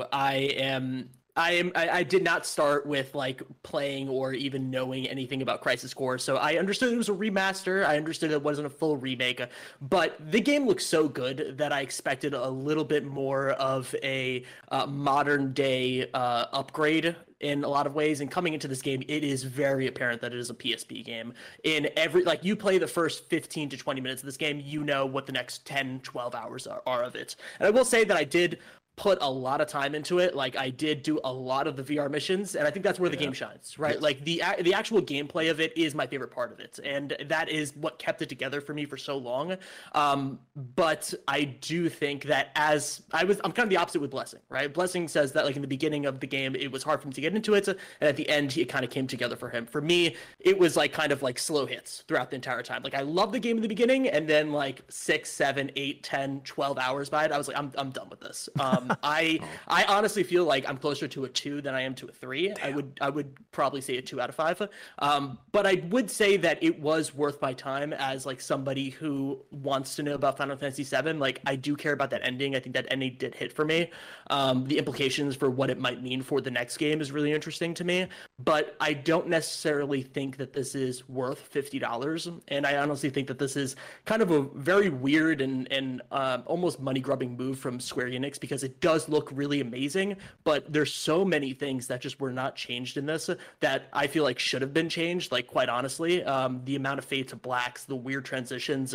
I did not start with like playing or even knowing anything about Crisis Core, so I understood it was a remaster. I understood it wasn't a full remake, but the game looks so good that I expected a little bit more of a modern day upgrade in a lot of ways. And coming into this game, it is very apparent that it is a PSP game. In every, like, you play the first 15 to 20 minutes of this game, you know what the next 10, 12 hours are of it. And I will say that I did put a lot of time into it. Like, I did do a lot of the VR missions, and I think that's where the game shines, right? Like the actual gameplay of it is my favorite part of it, and that is what kept it together for me for so long. But I do think that I'm kind of the opposite with Blessing, right? Blessing says that like in the beginning of the game, it was hard for him to get into it, and at the end, it kind of came together for him. For me, it was like kind of like slow hits throughout the entire time. Like, I loved the game in the beginning, and then like 6, 7, 8, 10, 12 hours by it, I was like, I'm done with this. I honestly feel like I'm closer to a 2 than I am to a 3. Damn. I would probably say a 2 out of 5. But I would say that it was worth my time as like somebody who wants to know about Final Fantasy VII. Like, I do care about that ending. I think that ending did hit for me. The implications for what it might mean for the next game is really interesting to me. But I don't necessarily think that this is worth $50. And I honestly think that this is kind of a very weird and almost money-grubbing move from Square Enix, because it does look really amazing, but there's so many things that just were not changed in this that I feel like should have been changed. Like, quite honestly, the amount of fade to blacks, the weird transitions,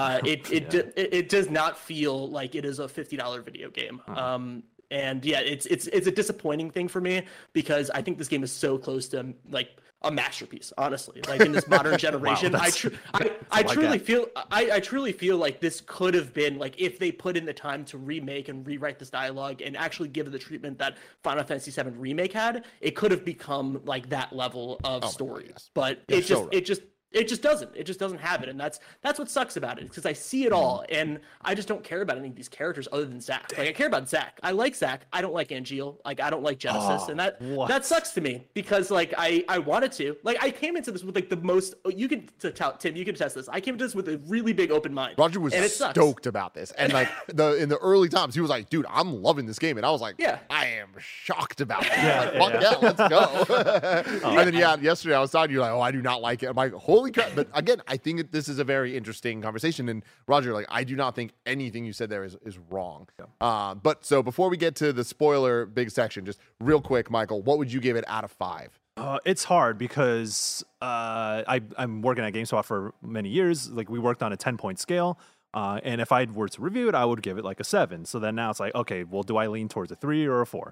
it does not feel like it is a $50 video game. And yeah, it's a disappointing thing for me, because I think this game is so close to like a masterpiece, honestly. Like, in this modern generation, Wow, I truly feel like this could have been, like, if they put in the time to remake and rewrite this dialogue and actually give it the treatment that Final Fantasy VII Remake had, it could have become like that level of story. But it just doesn't. It just doesn't have it, and that's what sucks about it, because I see it all, and I just don't care about any of these characters other than Zack. Like, I care about Zack. I like Zack. I don't like Angeal. Like, I don't like Genesis, and that sucks to me, because like I wanted to. Like, I came into this with like the most. You can tell Tim. You can test this. I came into this with a really big open mind. Roger was stoked about this, and like in the early times, he was like, "Dude, I'm loving this game," and I was like, "Yeah, I am shocked about it." Let's go. And then yesterday I was talking to you like, "Oh, I do not like it." I'm like, holy crap. But again, I think that this is a very interesting conversation. And Roger, like, I do not think anything you said there is wrong. But so before we get to the spoiler big section, just real quick, Michael, what would you give it out of 5? It's hard because I'm working at GameSpot for many years. Like, we worked on a 10-point scale. And if I were to review it, I would give it like a 7. So then now it's like, okay, well, do I lean towards a 3 or a 4?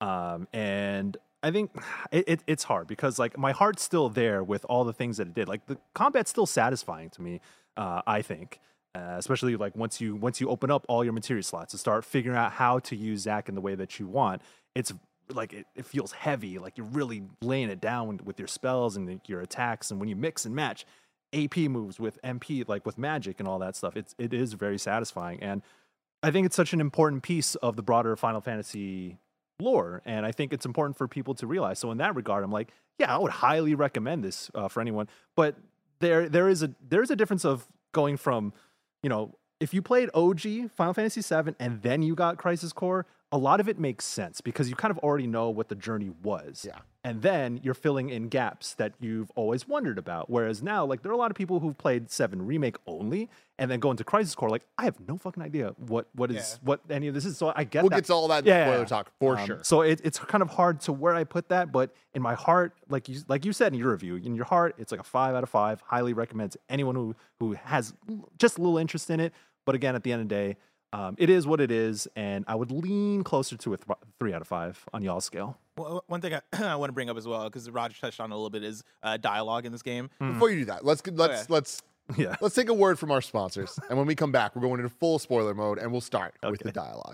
And I think it's hard because like my heart's still there with all the things that it did. Like, the combat's still satisfying to me, I think. especially like once you open up all your materia slots and start figuring out how to use Zac in the way that you want. It's like it feels heavy, like you're really laying it down with your spells and your attacks. And when you mix and match AP moves with MP, like with magic and all that stuff, it is very satisfying. And I think it's such an important piece of the broader Final Fantasy lore, and I think it's important for people to realize. So in that regard, I'm like, yeah, I would highly recommend this for anyone. But there is a difference of going from, if you played OG Final Fantasy VII and then you got Crisis Core, a lot of it makes sense because you kind of already know what the journey was. Yeah. And then you're filling in gaps that you've always wondered about. Whereas now, like, there are a lot of people who've played 7 Remake only and then go into Crisis Core, like, I have no fucking idea what any of this is. So I get We'll that. get to all that spoiler talk for sure. So it's kind of hard to where I put that, but in my heart, like you said in your review, in your heart, it's like a 5 out of 5. Highly recommend to anyone who has just a little interest in it. But again, at the end of the day, it is what it is, and I would lean closer to a 3 out of 5 on y'all's scale. Well, one thing I want to bring up as well, because Roger touched on it a little bit, is dialogue in this game. Before you do that, let's take a word from our sponsors, and when we come back, we're going into full spoiler mode, and we'll start with the dialogue.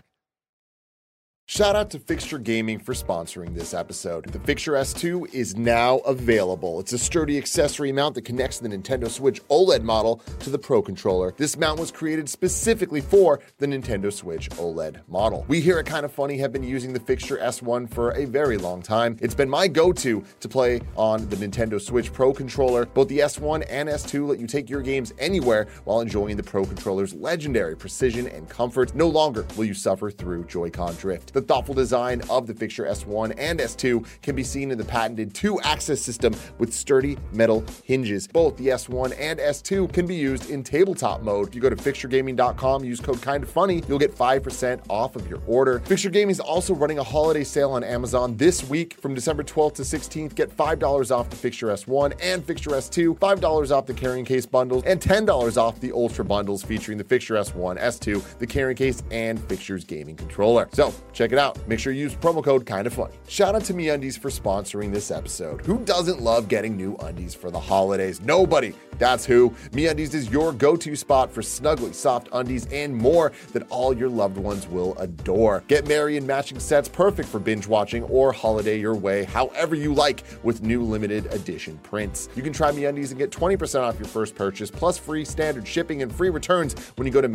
Shout out to Fixture Gaming for sponsoring this episode. The Fixture S2 is now available. It's a sturdy accessory mount that connects the Nintendo Switch OLED model to the Pro Controller. This mount was created specifically for the Nintendo Switch OLED model. We here at Kinda Funny have been using the Fixture S1 for a very long time. It's been my go-to to play on the Nintendo Switch Pro Controller. Both the S1 and S2 let you take your games anywhere while enjoying the Pro Controller's legendary precision and comfort. No longer will you suffer through Joy-Con drift. The thoughtful design of the Fixture S1 and S2 can be seen in the patented 2-axis system with sturdy metal hinges. Both the S1 and S2 can be used in tabletop mode. If you go to fixturegaming.com, use code KINDAFUNNY, you'll get 5% off of your order. Fixture Gaming is also running a holiday sale on Amazon this week from December 12th to 16th. Get $5 off the Fixture S1 and Fixture S2, $5 off the carrying case bundles, and $10 off the Ultra bundles featuring the Fixture S1, S2, the carrying case, and Fixture's gaming controller. So check it out. Make sure you use promo code KINDAFUNNY. Shout out to MeUndies for sponsoring this episode. Who doesn't love getting new undies for the holidays? Nobody. That's who. MeUndies is your go-to spot for snuggly, soft undies and more that all your loved ones will adore. Get merry in matching sets perfect for binge watching or holiday your way, however you like, with new limited edition prints. You can try MeUndies and get 20% off your first purchase, plus free standard shipping and free returns when you go to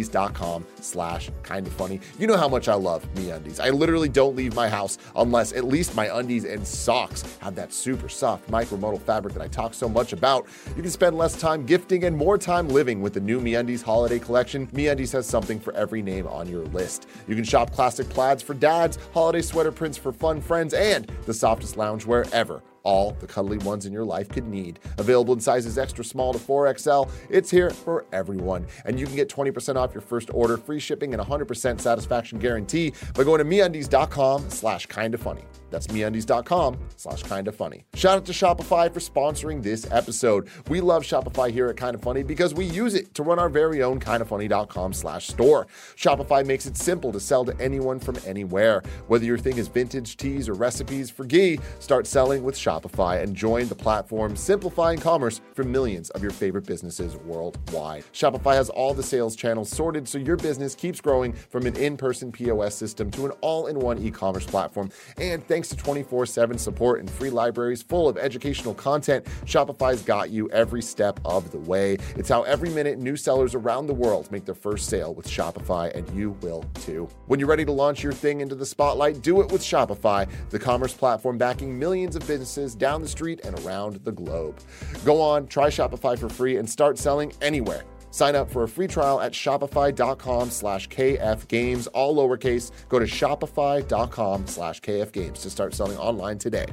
MeUndies.com/kindafunny. You know how much I love MeUndies. I literally don't leave my house unless at least my undies and socks have that super soft micromodal fabric that I talk so much about. You can spend less time gifting and more time living with the new MeUndies holiday collection. MeUndies has something for every name on your list. You can shop classic plaids for dads, holiday sweater prints for fun friends, and the softest loungewear ever. All the cuddly ones in your life could need. Available in sizes extra small to 4XL. It's here for everyone. And you can get 20% off your first order, free shipping, and 100% satisfaction guarantee by going to MeUndies.com/kindafunny. That's MeUndies.com/kindafunny. Shout out to Shopify for sponsoring this episode. We love Shopify here at Kinda Funny because we use it to run our very own kindafunny.com/store. Shopify makes it simple to sell to anyone from anywhere. Whether your thing is vintage, teas, or recipes for ghee, start selling with Shopify and join the platform simplifying commerce for millions of your favorite businesses worldwide. Shopify has all the sales channels sorted so your business keeps growing from an in-person POS system to an all-in-one e-commerce platform. And thanks to 24/7 support and free libraries full of educational content, Shopify's got you every step of the way. It's how every minute new sellers around the world make their first sale with Shopify, and you will too. When you're ready to launch your thing into the spotlight, do it with Shopify, the commerce platform backing millions of businesses down the street and around the globe. Go on, try Shopify for free and start selling anywhere. Sign up for a free trial at shopify.com/kfgames, all lowercase. Go to shopify.com/kfgames to start selling online today.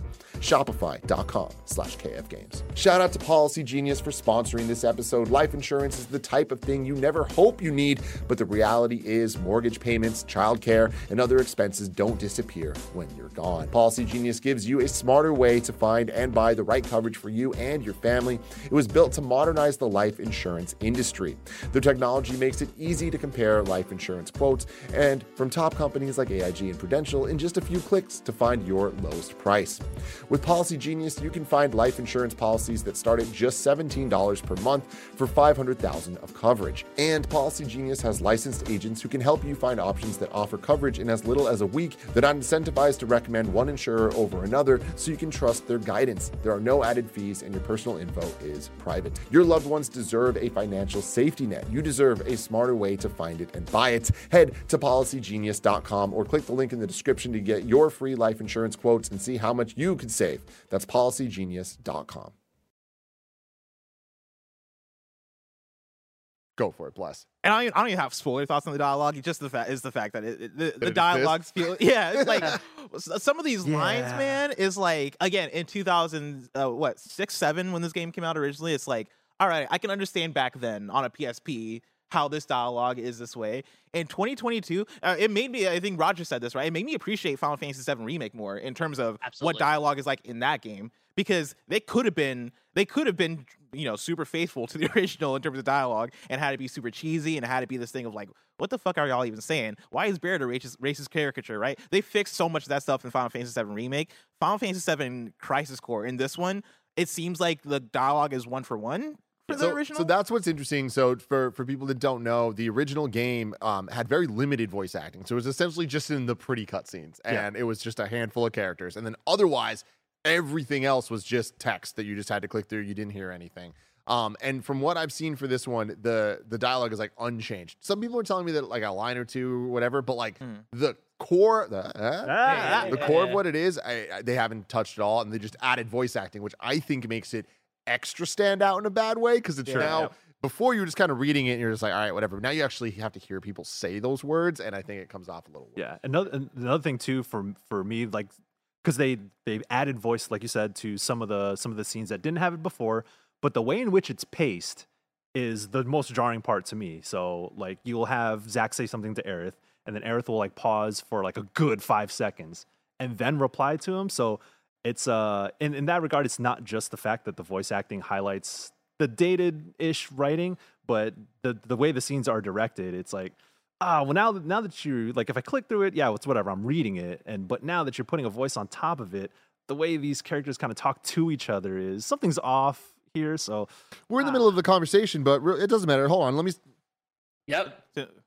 Shopify.com/kfgames. Shout out to Policy Genius for sponsoring this episode. Life insurance is the type of thing you never hope you need, but the reality is mortgage payments, childcare, and other expenses don't disappear when you're gone. Policy Genius gives you a smarter way to find and buy the right coverage for you and your family. It was built to modernize the life insurance industry. free. Their technology makes it easy to compare life insurance quotes and from top companies like AIG and Prudential in just a few clicks to find your lowest price. With Policy Genius, you can find life insurance policies that start at just $17 per month for $500,000 of coverage. And Policy Genius has licensed agents who can help you find options that offer coverage in as little as a week. They're not incentivized to recommend one insurer over another, so you can trust their guidance. There are no added fees, and your personal info is private. Your loved ones deserve a financial safety net. You deserve a smarter way to find it and buy it. Head to policygenius.com or click the link in the description to get your free life insurance quotes and see how much you could save. That's policygenius.com. Go for it, Bless. And I don't even have spoiler thoughts on the dialogue. It's just the fact that the dialogues feel it's like some of these lines, man, is like, again, in 2006, 7 when this game came out originally. It's like, all right, I can understand back then on a PSP how this dialogue is this way. In 2022, it made me, I think Roger said this, right? It made me appreciate Final Fantasy VII Remake more in terms of what dialogue is like in that game, because they could have been, super faithful to the original in terms of dialogue and had to be super cheesy and had to be this thing of like, what the fuck are y'all even saying? Why is Barret a racist caricature, right? They fixed so much of that stuff in Final Fantasy VII Remake. Final Fantasy VII Crisis Core, in this one, it seems like the dialogue is one for one. So that's what's interesting. So for people that don't know, the original game had very limited voice acting. So it was essentially just in the pretty cutscenes, and it was just a handful of characters. And then otherwise, everything else was just text that you just had to click through. You didn't hear anything. And from what I've seen for this one, the dialogue is like unchanged. Some people are telling me that like a line or two or whatever, but like the core, the core of what it is, they haven't touched at all, and they just added voice acting, which I think makes it extra stand out in a bad way, because it's before you were just kind of reading it and you're just like, all right, whatever. Now you actually have to hear people say those words, and I think it comes off a little weird. Yeah, another thing too for me, like, because they've added voice, like you said, to some of the scenes that didn't have it before, but the way in which it's paced is the most jarring part to me. So like you'll have Zack say something to Aerith, and then Aerith will like pause for like a good 5 seconds and then reply to him. So it's in that regard, it's not just the fact that the voice acting highlights the dated-ish writing, but the way the scenes are directed, it's like, well, now that you, like, if I click through it, it's whatever, I'm reading it, but now that you're putting a voice on top of it, the way these characters kind of talk to each other is something's off here. So we're in the middle of the conversation, but it doesn't matter. Hold on, let me. Yep.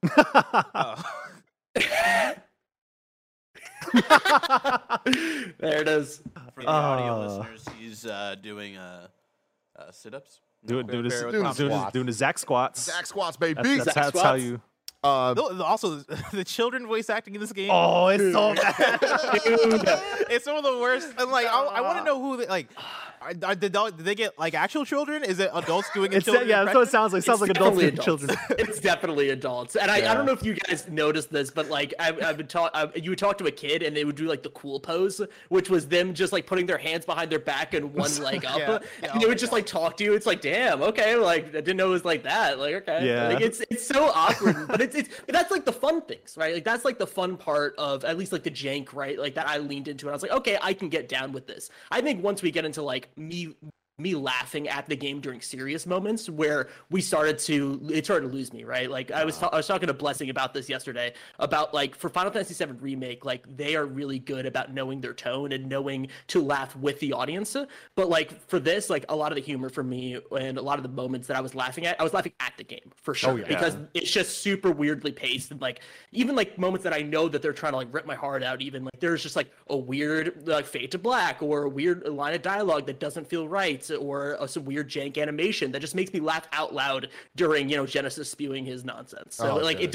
There it is. For the audio listeners, he's doing sit-ups. Doing the Zack squats. Zack squats, baby. That's how you. Also, the children voice acting in this game. Oh, it's so bad. Dude, it's some of the worst. And like, I want to know who did they get like actual children? Is it adults doing it? Yeah, that's what it sounds like. It sounds like adults doing children. It's definitely adults. And I don't know if you guys noticed this, but like you would talk to a kid and they would do like the cool pose, which was them just like putting their hands behind their back and one leg up. And they would just like talk to you. It's like, damn, okay, like I didn't know it was like that. Like, okay, like, it's so awkward, but but that's like the fun things, right? Like that's like the fun part of at least like the jank, right? Like that I leaned into and I was like, okay, I can get down with this. I think once we get into like me laughing at the game during serious moments where it started to lose me, right? Like I was talking to Blessing about this yesterday, about like for Final Fantasy VII Remake, like they are really good about knowing their tone and knowing to laugh with the audience. But like for this, like a lot of the humor for me and a lot of the moments that I was laughing at the game for sure, because it's just super weirdly paced, and like even like moments that I know that they're trying to like rip my heart out, even like there's just like a weird like fade to black or a weird line of dialogue that doesn't feel right, or some weird jank animation that just makes me laugh out loud during Genesis spewing his nonsense. So it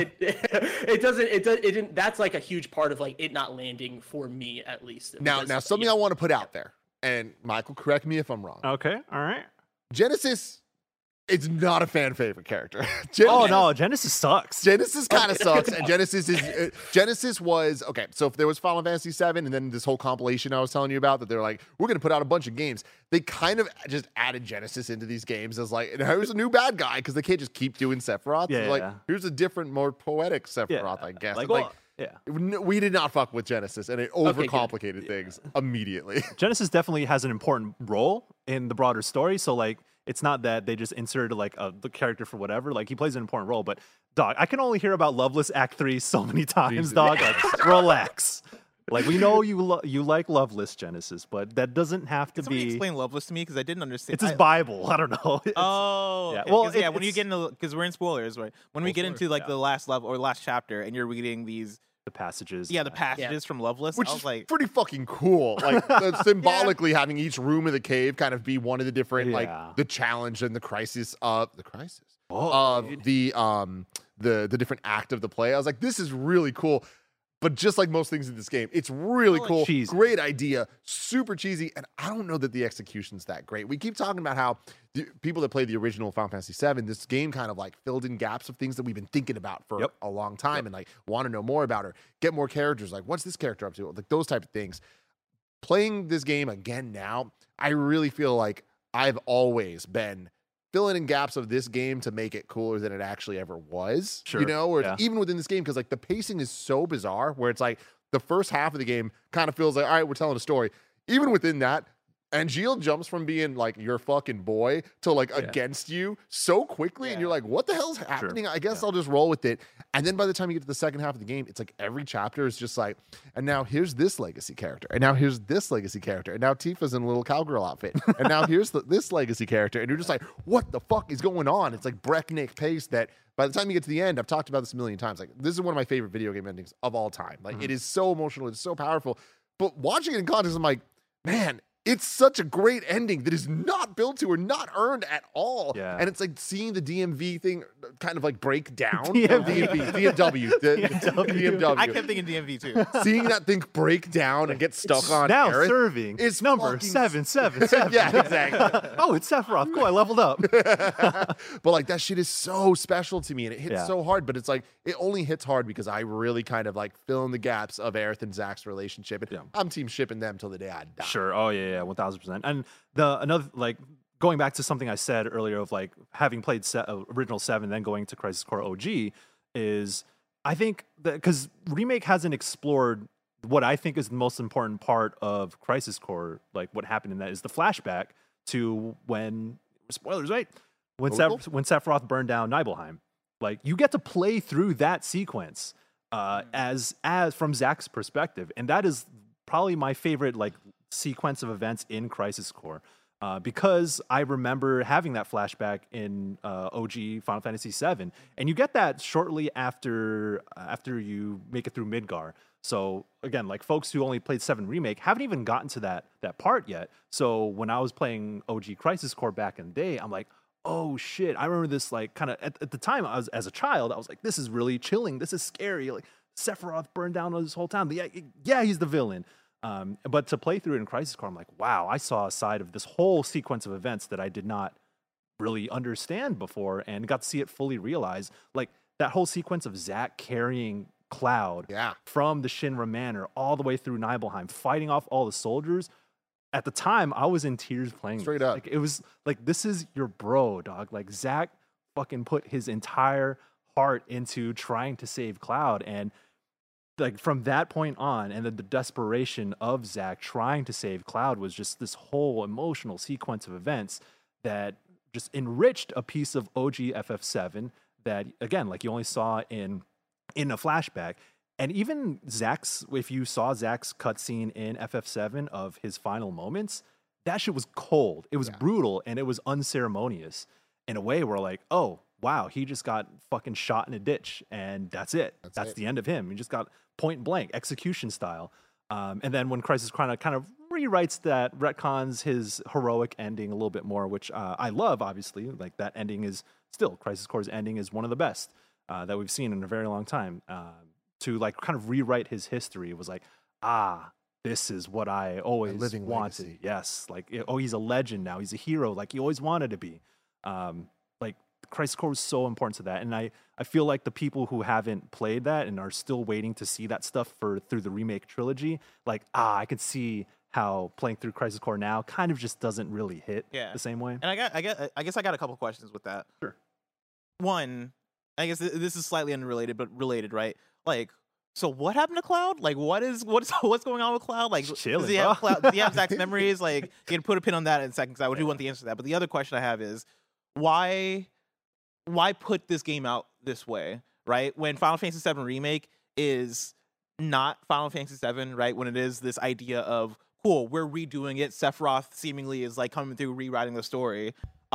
didn't. That's like a huge part of like it not landing for me, at least. Now something I want to put out there, and Michael, correct me if I'm wrong. Okay, all right. Genesis, it's not a fan favorite character. Genesis sucks. Genesis kind of sucks, and Genesis was okay. So if there was Final Fantasy VII, and then this whole compilation I was telling you about, that they're like, we're going to put out a bunch of games. They kind of just added Genesis into these games as like, and here's a new bad guy, because they can't just keep doing Sephiroth. Here's a different, more poetic Sephiroth, I guess. We did not fuck with Genesis, and it overcomplicated things immediately. Genesis definitely has an important role in the broader story. So like, It's not that they just inserted like the character for whatever. Like he plays an important role, but dog, I can only hear about Loveless Act 3 so many times, Jesus. dog. Like, relax. Like we know you like Loveless, Genesis, but that doesn't have to Can somebody be. explain Loveless to me because I didn't understand. It's his Bible. I don't know. Oh, yeah. okay. Well, 'Cause, when you get into, because we're in spoilers, right? When we get into like the last level or last chapter, and you're reading these the passages. the passages from Loveless, Which I is was like, pretty fucking cool. Like symbolically having each room of the cave kind of be one of the different like the challenge and the crisis of the different act of the play. I was like, this is really cool. But just like most things in this game, it's really cool. Cheesy. Great idea. Super cheesy. And I don't know that the execution's that great. We keep talking about how the people that played the original Final Fantasy VII, this game kind of like filled in gaps of things that we've been thinking about for a long time and like want to know more about or get more characters. Like, what's this character up to? Like those type of things. Playing this game again now, I really feel like I've always been filling in gaps of this game to make it cooler than it actually ever was. Sure. You know, or even within this game, because like the pacing is so bizarre where it's like the first half of the game kind of feels like, all right, we're telling a story. Even within that, Angeal jumps from being like your fucking boy to like against you so quickly, and you're like, what the hell's happening? I guess I'll just roll with it. And then by the time you get to the second half of the game, it's like every chapter is just like, and now here's this legacy character, and now here's this legacy character, and now Tifa's in a little cowgirl outfit, and now here's this legacy character, and you're just like, what the fuck is going on? It's like breakneck pace that by the time you get to the end, I've talked about this a million times. Like, this is one of my favorite video game endings of all time. Like, it is so emotional, it's so powerful. But watching it in context, I'm like, man, it's such a great ending that is not built to or not earned at all. Yeah. And it's like seeing the DMV thing kind of like break down. DMV. DMW. I kept thinking DMV too. Seeing that thing break down and get stuck on now Aerith serving is number fucking- 777. Yeah, exactly. Oh, it's Sephiroth. Cool, I leveled up. But like that shit is so special to me and it hits Yeah. so hard, but it's like it only hits hard because I really kind of like fill in the gaps of Aerith and Zach's relationship. And I'm team shipping them till the day I die. Sure. Oh yeah, 1000%. And another like going back to something I said earlier of like having played original 7, then going to Crisis Core OG is I think that because Remake hasn't explored what I think is the most important part of Crisis Core, like what happened in that is the flashback to when spoilers, right? When Sephiroth burned down Nibelheim. Like you get to play through that sequence as from Zach's perspective, and that is probably my favorite like sequence of events in Crisis Core because I remember having that flashback in OG Final Fantasy VII, and you get that shortly after you make it through Midgar. So again, like folks who only played 7 Remake haven't even gotten to that part yet. So when I was playing OG Crisis Core back in the day, I'm like, oh shit, I remember this like kind of at the time I was as a child, I was like, this is really chilling. This is scary. Like Sephiroth burned down this whole town. Yeah, he's the villain. But to play through it in Crisis Core, I'm like, wow, I saw a side of this whole sequence of events that I did not really understand before and got to see it fully realized. Like that whole sequence of Zack carrying Cloud from the Shinra Manor all the way through Nibelheim, fighting off all the soldiers. At the time, I was in tears playing Straight this. up. Like, it was like, this is your bro, dog. Like Zack fucking put his entire heart into trying to save Cloud. And like from that point on, and the desperation of Zack trying to save Cloud was just this whole emotional sequence of events that just enriched a piece of OG FF7 that, again, like you only saw in a flashback. And even Zack's, if you saw Zack's cutscene in FF7 of his final moments, that shit was cold. It was brutal and it was unceremonious in a way where like, oh, wow, he just got fucking shot in a ditch and that's it. That's the end of him. He just got point blank, execution style. And then when Crisis Core kind of rewrites that, retcons his heroic ending a little bit more, which I love, obviously. Like that ending is still, Crisis Core's ending is one of the best that we've seen in a very long time. To like kind of rewrite his history, it was like, this is what I always living wanted. legacy. Yes, like he's a legend now. He's a hero, like he always wanted to be. Like Crisis Core was so important to that, and I feel like the people who haven't played that and are still waiting to see that stuff through the remake trilogy, like I could see how playing through Crisis Core now kind of just doesn't really hit the same way. And I guess I got a couple questions with that. Sure. One, I guess this is slightly unrelated, but related, right? Like, so what happened to Cloud? Like, what's going on with Cloud? Like, Chilling, does he have Cloud? Does he have Zach's memories? Like, you can put a pin on that in a second, because I do want the answer to that. But the other question I have is, why put this game out this way, right? When Final Fantasy VII Remake is not Final Fantasy VII, right? When it is this idea of, cool, we're redoing it. Sephiroth seemingly is like coming through, rewriting the story.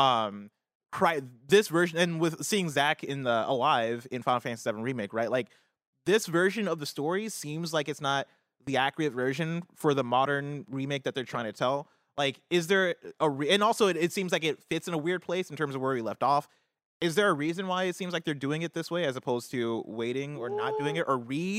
This version, and with seeing Zach in the alive in Final Fantasy VII Remake, right? Like, this version of the story seems like it's not the accurate version for the modern remake that they're trying to tell. Like, is there and also it seems like it fits in a weird place in terms of where we left off. Is there a reason why it seems like they're doing it this way as opposed to waiting or not doing it or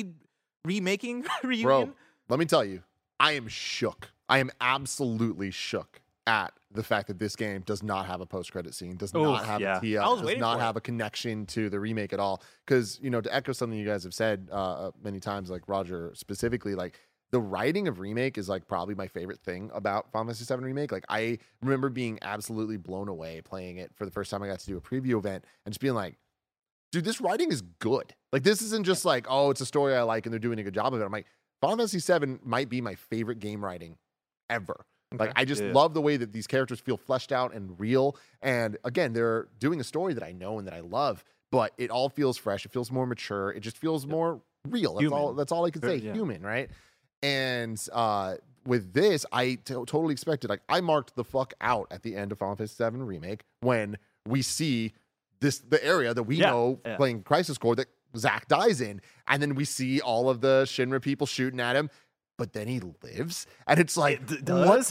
remaking Reunion? Bro, let me tell you, I am shook. I am absolutely shook at the fact that this game does not have a post-credit scene, does not have a tee up, does not have a connection to the remake at all. Because, you know, to echo something you guys have said many times, like Roger specifically, like, the writing of Remake is like probably my favorite thing about Final Fantasy VII Remake. Like, I remember being absolutely blown away playing it for the first time I got to do a preview event and just being like, dude, this writing is good. Like, this isn't just like, oh, it's a story I like and they're doing a good job of it. I'm like, Final Fantasy VII might be my favorite game writing ever. Like, I just love the way that these characters feel fleshed out and real. And again, they're doing a story that I know and that I love, but it all feels fresh. It feels more mature. It just feels more real. That's all I can say. Human, right? And with this, I totally expected, like, I marked the fuck out at the end of Final Fantasy VII Remake when we see the area that we know playing Crisis Core that Zack dies in, and then we see all of the Shinra people shooting at him, but then he lives, and it's like, what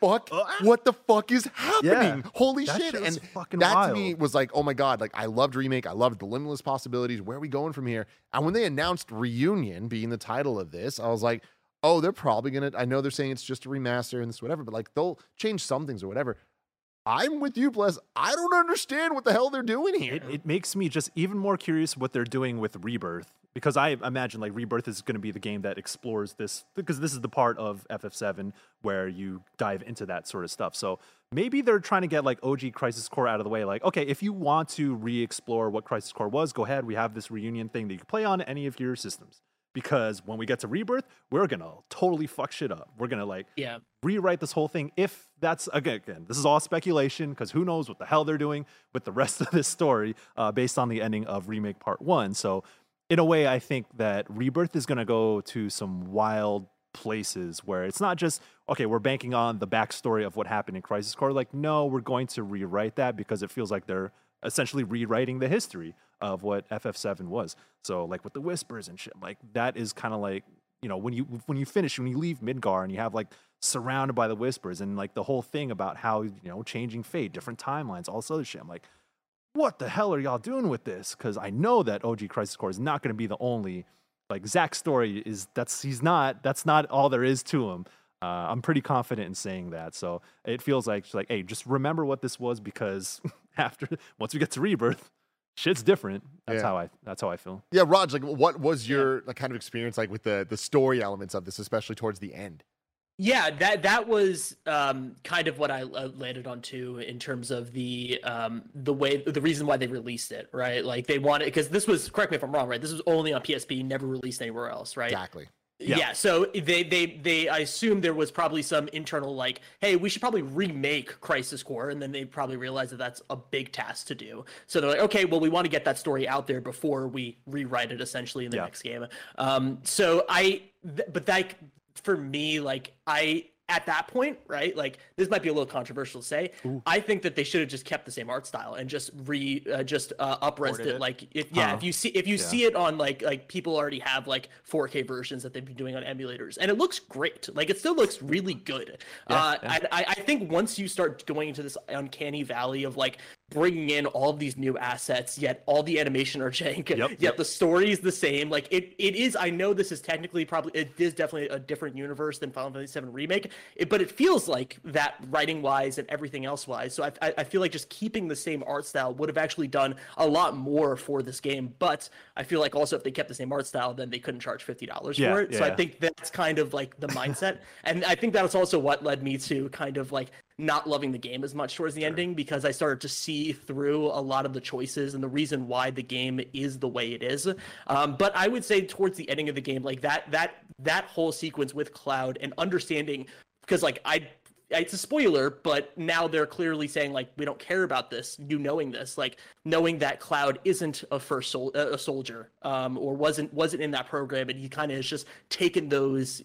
the fuck is happening? Holy shit. And that wild. To me was like, oh my God, like, I loved Remake. I loved the limitless possibilities. Where are we going from here? And when they announced Reunion being the title of this, I was like, oh, they're probably going to, I know they're saying it's just a remaster and this whatever, but like, they'll change some things or whatever. I'm with you, Bless. I don't understand what the hell they're doing here. It makes me just even more curious what they're doing with Rebirth, because I imagine like Rebirth is going to be the game that explores this, because this is the part of FF7 where you dive into that sort of stuff. So maybe they're trying to get like OG Crisis Core out of the way. Like, okay, if you want to re-explore what Crisis Core was, go ahead. We have this Reunion thing that you can play on any of your systems. Because when we get to Rebirth, we're going to totally fuck shit up. We're going to like rewrite this whole thing. If that's, again, this is all speculation, because who knows what the hell they're doing with the rest of this story based on the ending of Remake Part 1. So in a way, I think that Rebirth is going to go to some wild places where it's not just, okay, we're banking on the backstory of what happened in Crisis Core. Like, no, we're going to rewrite that because it feels like they're essentially rewriting the history of what FF7 was. So like with the whispers and shit, like that is kind of like, you know, when you leave Midgar and you have like surrounded by the whispers and like the whole thing about how, you know, changing fate, different timelines, all this other shit. I'm like, what the hell are y'all doing with this? Because I know that OG Crisis Core is not going to be the only, like, Zack's story is that's not all there is to him. I'm pretty confident in saying that. So it feels like, hey, just remember what this was, because once we get to Rebirth, shit's different. That's how I feel. Yeah, Raj, like, what was your like kind of experience like with the story elements of this, especially towards the end? Yeah, that was kind of what I landed on too, in terms of the reason why they released it, right? Like, they wanted, because this was, correct me if I'm wrong, right? This was only on PSP, never released anywhere else, right? Exactly. Yeah, so they I assume there was probably some internal, like, hey, we should probably remake Crisis Core, and then they probably realized that that's a big task to do. So they're like, okay, well, we want to get that story out there before we rewrite it essentially in the next game. But that, for me, like, at that point, right? Like, this might be a little controversial to say. I think that they should have just kept the same art style and just up-resed it. Like, if you see it on like people already have like 4K versions that they've been doing on emulators, and it looks great. Like, it still looks really good. I think once you start going into this uncanny valley of like bringing in all of these new assets, yet all the animation are jank, yet the story is the same. Like, it is, I know this is technically it is definitely a different universe than Final Fantasy VII Remake, but it feels like that writing wise and everything else wise. So I feel like just keeping the same art style would have actually done a lot more for this game. But I feel like also if they kept the same art style, then they couldn't charge $50 for it. So I think that's kind of like the mindset. And I think that's also what led me to kind of like not loving the game as much towards the ending, because I started to see through a lot of the choices and the reason why the game is the way it is. But I would say towards the ending of the game, like that whole sequence with Cloud and understanding, because like it's a spoiler, but now they're clearly saying like, we don't care about this, you knowing this, like knowing that Cloud isn't a soldier, or wasn't in that program, and he kind of has just taken those,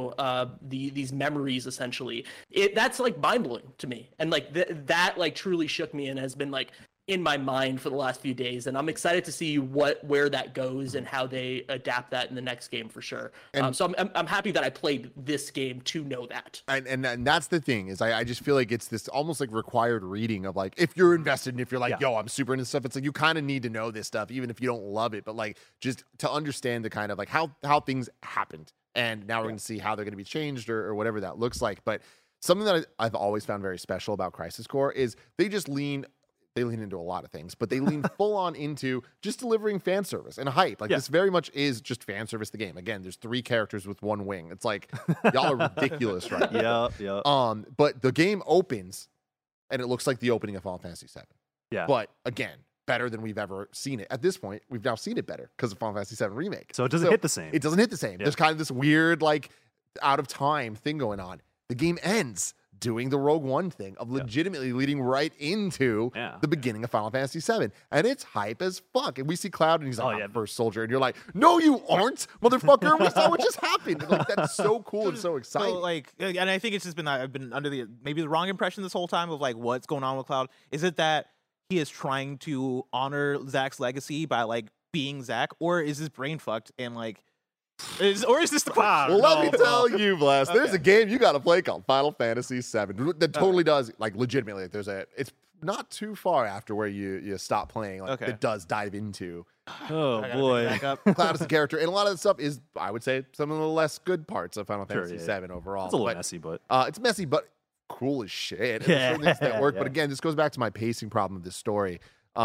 these memories essentially. That's like mind blowing to me, and like that like truly shook me and has been like in my mind for the last few days, and I'm excited to see where that goes and how they adapt that in the next game for sure. So I'm happy that I played this game to know that. And that's the thing, is I just feel like it's this almost like required reading of like, if you're invested and if you're like, yo, I'm super into stuff, it's like you kind of need to know this stuff even if you don't love it, but like just to understand the kind of like how things happened, and now we're going to see how they're going to be changed or whatever that looks like. But something that I've always found very special about Crisis Core is they lean into a lot of things, but they lean full on into just delivering fan service and hype. Like this very much is just fan service, the game. Again, there's 3 characters with 1 wing. It's like, y'all are ridiculous right now. Yeah. But the game opens and it looks like the opening of Final Fantasy VII. Yeah. But again, better than we've ever seen it. At this point, we've now seen it better because of Final Fantasy VII Remake. So it doesn't hit the same. It doesn't hit the same. Yeah. There's kind of this weird, like, out of time thing going on. The game ends doing the Rogue One thing of legitimately leading right into the beginning of Final Fantasy VII. And it's hype as fuck. And we see Cloud and he's like, I'm first soldier. And you're like, no, you aren't, motherfucker. We saw what just happened. And like, that's so cool and so exciting. So, like, and I think it's just been, I've been under maybe the wrong impression this whole time of like what's going on with Cloud. Is it that he is trying to honor Zack's legacy by like being Zack, or is his brain fucked and like, is this the question? Well, let me tell you, Blast. There's a game you got to play called Final Fantasy VII that totally does, like, legitimately. Like, it's not too far after where you stop playing. Like, it does dive into. Oh boy, Cloud is the character, and a lot of the stuff is, I would say, some of the less good parts of Final Fantasy VII overall. It's a little messy, but it's messy, but cool as shit. Yeah, things that work. But again, this goes back to my pacing problem of this story.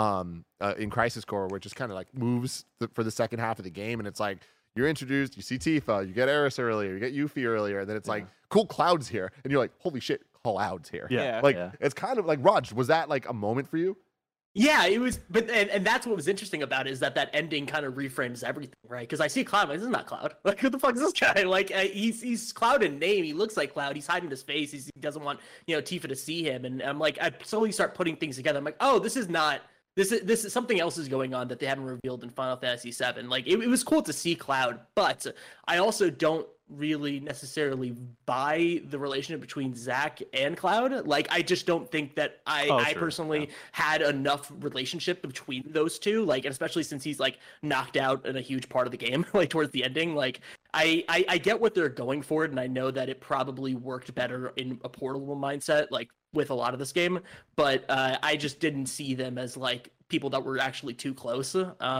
In Crisis Core, which just kind of like moves for the second half of the game, and it's like, you're introduced, you see Tifa, you get Eris earlier, you get Yuffie earlier, and then it's like, cool, Cloud's here. And you're like, holy shit, Cloud's here. It's kind of like, Raj, was that like a moment for you? Yeah, it was, but and that's what was interesting about it, is that ending kind of reframes everything, right? Because I see Cloud, like, this is not Cloud. Like, who the fuck is this guy? Like, he's Cloud in name. He looks like Cloud. He's hiding his face. He doesn't want, Tifa to see him. And I'm like, I slowly start putting things together. I'm like, oh, this is not. This is something else is going on that they haven't revealed in Final Fantasy VII. Like, it was cool to see Cloud, but I also don't really necessarily buy the relationship between Zack and Cloud. Like, I just don't think that I personally had enough relationship between those two. Like, and especially since he's like knocked out in a huge part of the game, like towards the ending. Like, I get what they're going for it, and I know that it probably worked better in a portable mindset, like with a lot of this game, but I just didn't see them as like people that were actually too close,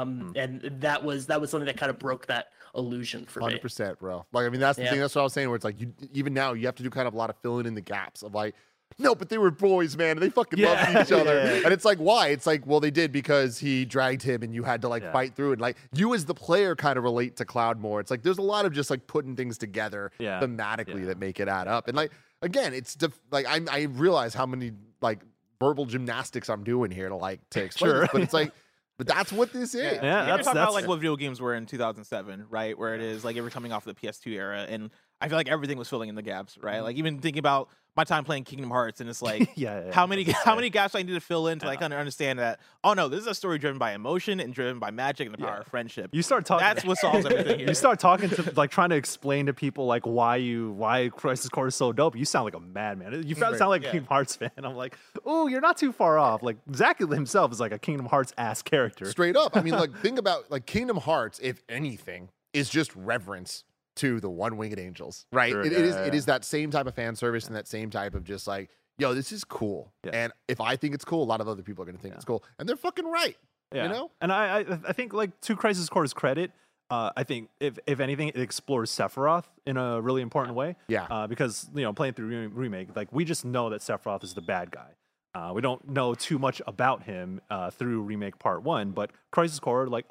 and that was something that kind of broke that illusion for 100%, me. 100%, bro. Like, I mean, that's the thing. That's what I was saying. Where it's like, even now, you have to do kind of a lot of filling in the gaps of like, no, but they were boys, man, and they fucking loved each other. And it's like, why? It's like, well, they did because he dragged him, and you had to like fight through it. And like, you as the player kind of relate to Cloud more. It's like there's a lot of just like putting things together thematically that make it add up. And like, again, it's like I realize how many like verbal gymnastics I'm doing here to explain this, but it's like, but that's what this is. That's about like what video games were in 2007, right? Where it is like every coming off of the PS2 era, and I feel like everything was filling in the gaps, right? Like even thinking about my time playing Kingdom Hearts, and it's like, how many gaps I need to fill in to like understand that? Oh no, this is a story driven by emotion and driven by magic and the power of friendship. You start talking. That's what solves everything here. You start talking to like trying to explain to people like why Crisis Core is so dope. You sound like a madman. You sound like a Kingdom Hearts fan. I'm like, oh, you're not too far off. Like Zack himself is like a Kingdom Hearts ass character. Straight up. I mean, like think about like Kingdom Hearts, if anything, is just reverence to the One-Winged Angels, right? Sure, it is that same type of fan service and that same type of just like, yo, this is cool. And if I think it's cool, a lot of other people are going to think it's cool. And they're fucking right, you know? And I think like to Crisis Core's credit, I think if anything, it explores Sephiroth in a really important way. Because, playing through Remake, like we just know that Sephiroth is the bad guy. We don't know too much about him through Remake Part 1, but Crisis Core, like,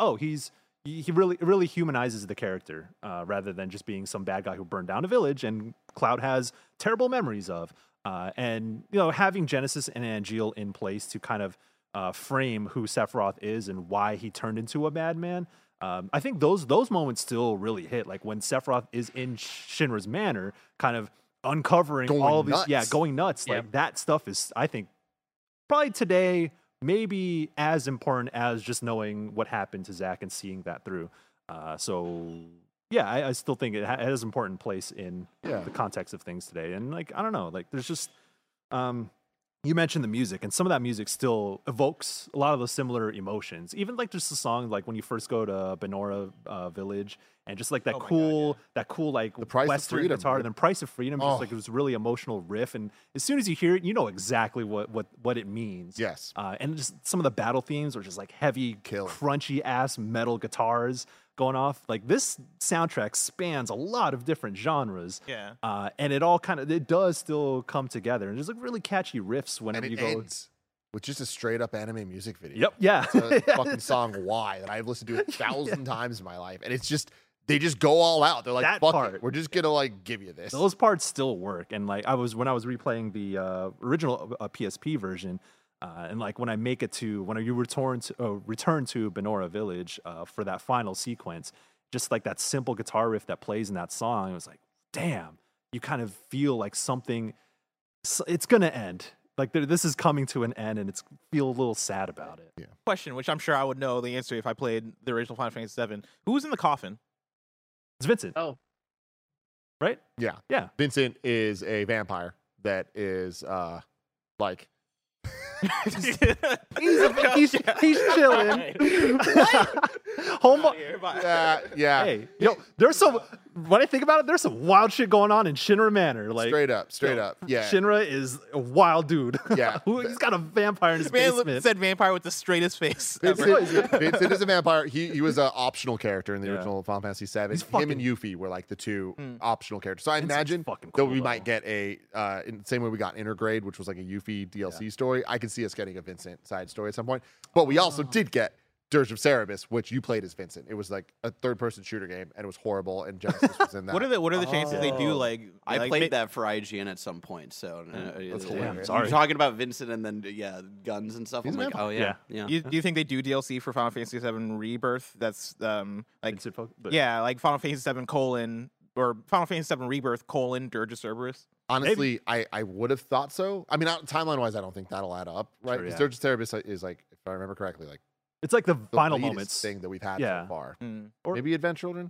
he really humanizes the character rather than just being some bad guy who burned down a village and Cloud has terrible memories of. And having Genesis and Angeal in place to kind of frame who Sephiroth is and why he turned into a madman. I think those moments still really hit. Like when Sephiroth is in Shinra's manor, kind of uncovering all of these, going nuts. Like that stuff is, I think, probably today maybe as important as just knowing what happened to Zack and seeing that through. So yeah, I still think it has an important place in the context of things today. And like, I don't know, like there's just, you mentioned the music, and some of that music still evokes a lot of those similar emotions. Even like just the song, like when you first go to Benora Village, and just like that cool like the Price Western of Freedom, guitar, right? and then Price of Freedom, just like it was really emotional riff. And as soon as you hear it, you know exactly what it means. Yes. And just some of the battle themes are just like heavy, crunchy ass metal guitars going off. Like this soundtrack spans a lot of different genres. Yeah. And it all it does still come together. And there's like really catchy riffs whenever you go. Ends with just a straight up anime music video. Yep. Yeah. It's a fucking song "Why" that I've listened to 1,000 times in my life, and it's just they just go all out. They're like, That "Fuck part. it, we're just gonna like give you this." Those parts still work. And like when I was replaying the original PSP version, and like when you return to Benora Village for that final sequence, just like that simple guitar riff that plays in that song, it was like, damn, you kind of feel like something, it's gonna end. Like this is coming to an end, and feel a little sad about it. Yeah. Question, which I'm sure I would know the answer if I played the original Final Fantasy VII. Who's in the coffin? It's Vincent. Oh, Right? Yeah. Yeah. Vincent is a vampire that is like He's chilling. yeah. Hey, there's some. When I think about it, there's some wild shit going on in Shinra Manor. Like straight up. Yeah. Shinra is a wild dude. Yeah. He's got a vampire in his Man basement. said vampire with the straightest face ever. Vincent is a vampire. He was an optional character in the original Final Fantasy VII. He's Him and Yuffie were like the two optional characters. So I Vincent's imagine fucking that cool, we might though. get in the same way we got Intergrade, which was like a Yuffie DLC story. I could see us getting a Vincent side story at some point. But we also did get Dirge of Cerberus, which you played as Vincent. It was like a third-person shooter game, and it was horrible. And Genesis was in that. What are the chances they do like? I played that for IGN at some point. So That's yeah. hilarious. You're talking about Vincent and then guns and stuff. He's I'm a like, vampire. oh yeah. Do you think they do DLC for Final Fantasy VII Rebirth? That's like Vincent but like Final Fantasy VII or Final Fantasy VII Rebirth Dirge of Cerberus. Honestly, I would have thought so. I mean, timeline-wise, I don't think that'll add up, right? Sure, Because yeah. Dirge of Cerberus is like, if I remember correctly, like it's like the the final latest moments. thing that we've had Yeah. so far. Or- Maybe Advent Children?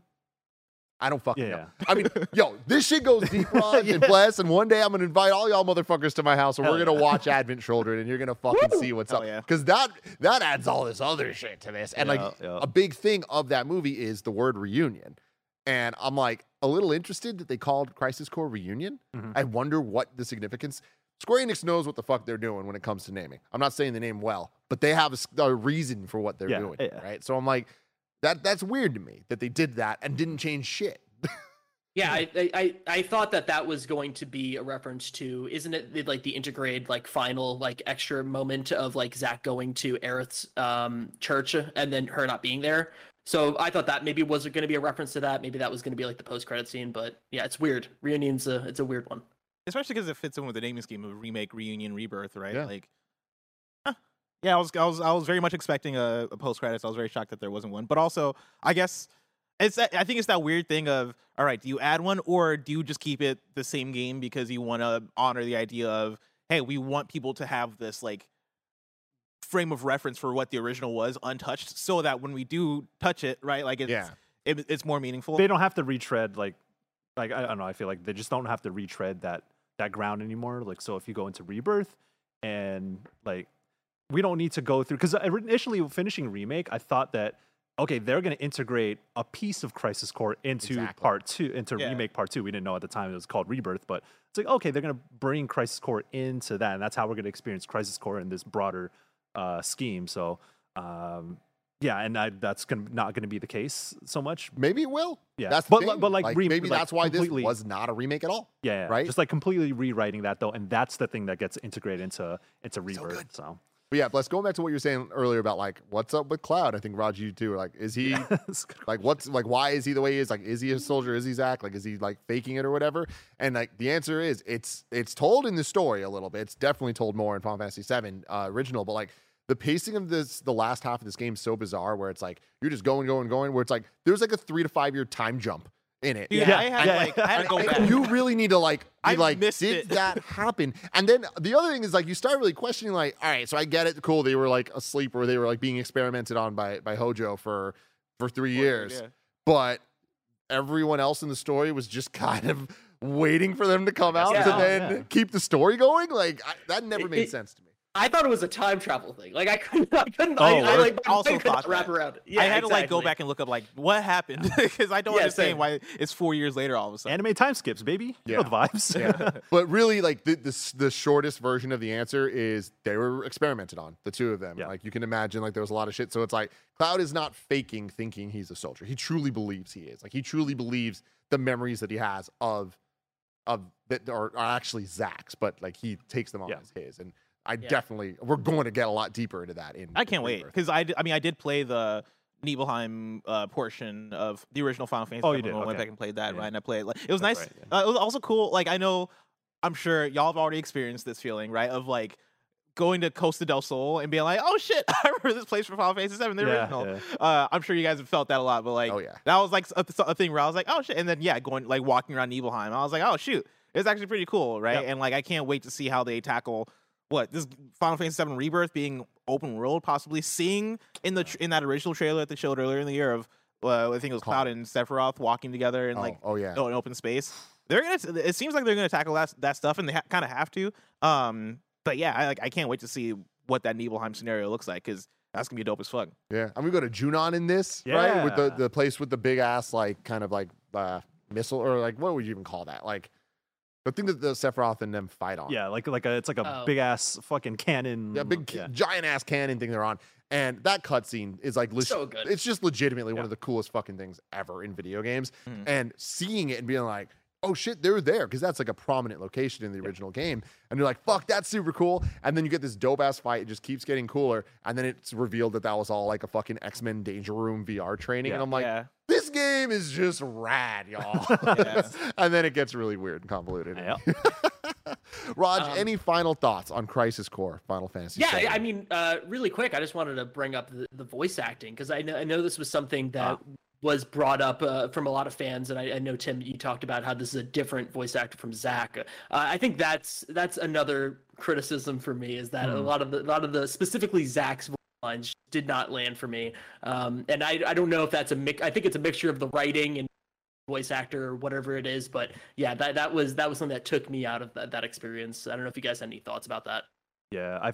I don't fucking know. Yeah. I mean, this shit goes deep, Rod and Bless, and one day I'm going to invite all y'all motherfuckers to my house, and we're Hell going to watch Advent Children, and you're going to fucking see what's Hell up. yeah. Because that adds all this other shit to this. And Yeah. a big thing of that movie is the word reunion. And I'm like a little interested that they called Crisis Core Reunion. Mhm. I wonder what the significance. Square Enix knows what the fuck they're doing when it comes to naming. I'm not saying the name well, but they have a reason for what they're Yeah, doing, yeah. right? So I'm like, that's weird to me that they did that and didn't change shit. yeah. I thought that was going to be a reference to, isn't it like the Intergrade like final like extra moment of like Zack going to Aerith's church and then her not being there. So I thought that maybe was going to be a reference to that. Maybe that was going to be like the post-credit scene. But yeah, it's weird. Reunion's it's a weird one. Especially because it fits in with the naming scheme of remake, reunion, rebirth, right? Yeah. Like, yeah, I was very much expecting a post credits. I was very shocked that there wasn't one. But also, I guess I think it's that weird thing of, all right, do you add one or do you just keep it the same game because you want to honor the idea of, hey, we want people to have this like frame of reference for what the original was untouched, so that when we do touch it, right, like it's more meaningful. They don't have to retread like I don't know. I feel like they just don't have to retread that ground anymore. Like, so if you go into Rebirth and like, we don't need to go through, because initially finishing Remake, I thought that, okay, they're going to integrate a piece of Crisis Core into part 2, into Remake part 2. We didn't know at the time it was called Rebirth, but it's like, okay, they're going to bring Crisis Core into that, and that's how we're going to experience Crisis Core in this broader scheme. So, yeah, and that's not going to be the case so much. Maybe it will. Yeah, That's the but thing. like maybe like that's why this completely- was not a remake at all. Yeah, right? Just like completely rewriting that though, and that's the thing that gets integrated into Rebirth. good. So But yeah, Bless, going back to what you were saying earlier about like what's up with Cloud. I think Raj, you too. Like, is he like why is he the way he is? Like, is he a soldier? Is he Zach? Like, is he like faking it or whatever? And like the answer is it's told in the story a little bit. It's definitely told more in Final Fantasy VII original, but like the pacing of the last half of this game is so bizarre where it's like you're just going, where it's like there's like a 3 to 5 year time jump in it. Dude, I had to go back. You really need to like, missed did it. that happen? And then the other thing is like you start really questioning like, all right, so I get it, cool. They were like asleep or they were like being experimented on by Hojo for 3 years, Yeah. but everyone else in the story was just kind of waiting for them to come out to then keep the story going. Like that never made sense to me. I thought it was a time travel thing. Like I couldn't. Oh, I like also I thought couldn't wrap that. around it. Yeah, I had to like go exactly. back and look up like what happened because I don't Yeah, understand same. why it's 4 years later all of a sudden. Anime time skips, baby. You know the vibes. Yeah. But really, like the shortest version of the answer is they were experimented on, the two of them. Yeah. Like you can imagine, like there was a lot of shit. So it's like Cloud is not faking thinking he's a soldier. He truly believes he is. Like he truly believes the memories that he has of that are actually Zach's, but like he takes them on as his. And I definitely we're going to get a lot deeper into that. I can't wait because I did play the Nibelheim portion of the original Final Fantasy. Oh, you VII did? when I went Okay. back and played that, Yeah. right? And I played it was nice. Right, yeah. It was also cool. Like I'm sure y'all have already experienced this feeling, right? Of like going to Costa del Sol and being like, oh shit, I remember this place from Final Fantasy VII, the original. Yeah. I'm sure you guys have felt that a lot, but like, Oh, yeah. that was like a thing where I was like, oh shit, and then going like walking around Nibelheim, I was like, oh shoot, it's actually pretty cool, right? Yep. And like I can't wait to see how they tackle this Final Fantasy VII Rebirth being open world, possibly seeing in that original trailer that they showed earlier in the year of I think it was Cloud and Sephiroth walking together in an open space. It seems like they're gonna tackle that stuff, and they kind of have to. But yeah, I can't wait to see what that Nibelheim scenario looks like because that's gonna be dope as fuck. Yeah, and we go to Junon in this, right? With Yeah. the place with the big ass like kind of like missile or like what would you even call that? Like the thing that the Sephiroth and them fight on. Yeah, it's like a big ass fucking cannon. Yeah, giant ass cannon thing they're on. And that cutscene is like So good. It's just legitimately one of the coolest fucking things ever in video games. And seeing it and being like, oh shit, they're there because that's like a prominent location in the original game. And you're like, fuck, that's super cool. And then you get this dope ass fight. It just keeps getting cooler. And then it's revealed that was all like a fucking X-Men Danger Room VR training. And I'm like, this game is just rad, y'all. And then it gets really weird and convoluted. Raj, any final thoughts on Crisis Core Final Fantasy VII? Yeah, I mean, really quick, I just wanted to bring up the voice acting because I know this was something that was brought up from a lot of fans, and I know Tim, you talked about how this is a different voice actor from Zach. I think that's another criticism for me is that a lot of the specifically Zach's voice lines did not land for me, and I don't know if that's I think it's a mixture of the writing and voice actor or whatever it is, but yeah, that was something that took me out of that experience. I don't know if you guys had any thoughts about that. Yeah,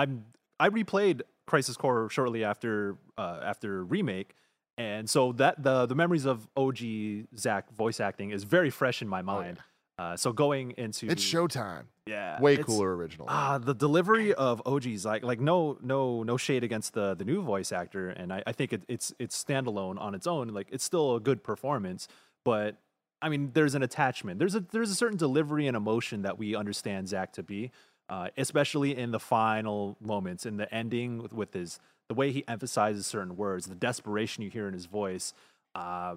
I replayed Crisis Core shortly after remake, and so that the memories of OG Zach voice acting is very fresh in my mind. So going into it's showtime. Yeah, way cooler original. The delivery of OG's like no shade against the new voice actor, and I think it's standalone on its own. Like it's still a good performance, but I mean there's an attachment. There's a certain delivery and emotion that we understand Zach to be, especially in the final moments, in the ending with the way he emphasizes certain words, the desperation you hear in his voice. I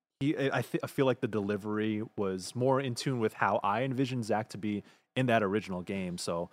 feel like the delivery was more in tune with how I envisioned Zach to be in that original game. So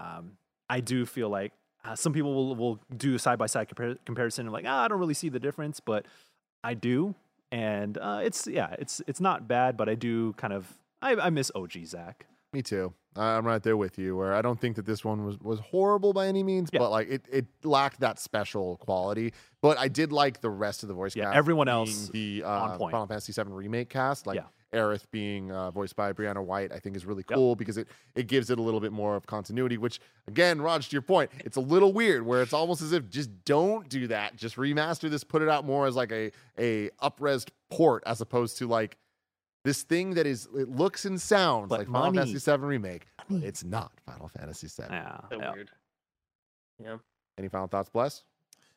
I do feel like some people will do a side-by-side comparison and like, I don't really see the difference, but I do. And it's not bad, but I do kind of, I miss OG Zach. Me too. I'm right there with you, where I don't think that this one was horrible by any means, but like it lacked that special quality. But I did like the rest of the voice cast. Everyone else the on point. Final Fantasy VII Remake cast, like Aerith being voiced by Brianna White, I think is really cool because it gives it a little bit more of continuity, which again, Raj, to your point, it's a little weird where it's almost as if just don't do that. Just remaster this, put it out more as like a up-resed port as opposed to like this thing that it looks and sounds like Final Fantasy VII Remake. It's not Final Fantasy VII. Yeah. So weird. Yeah. Any final thoughts, Bless?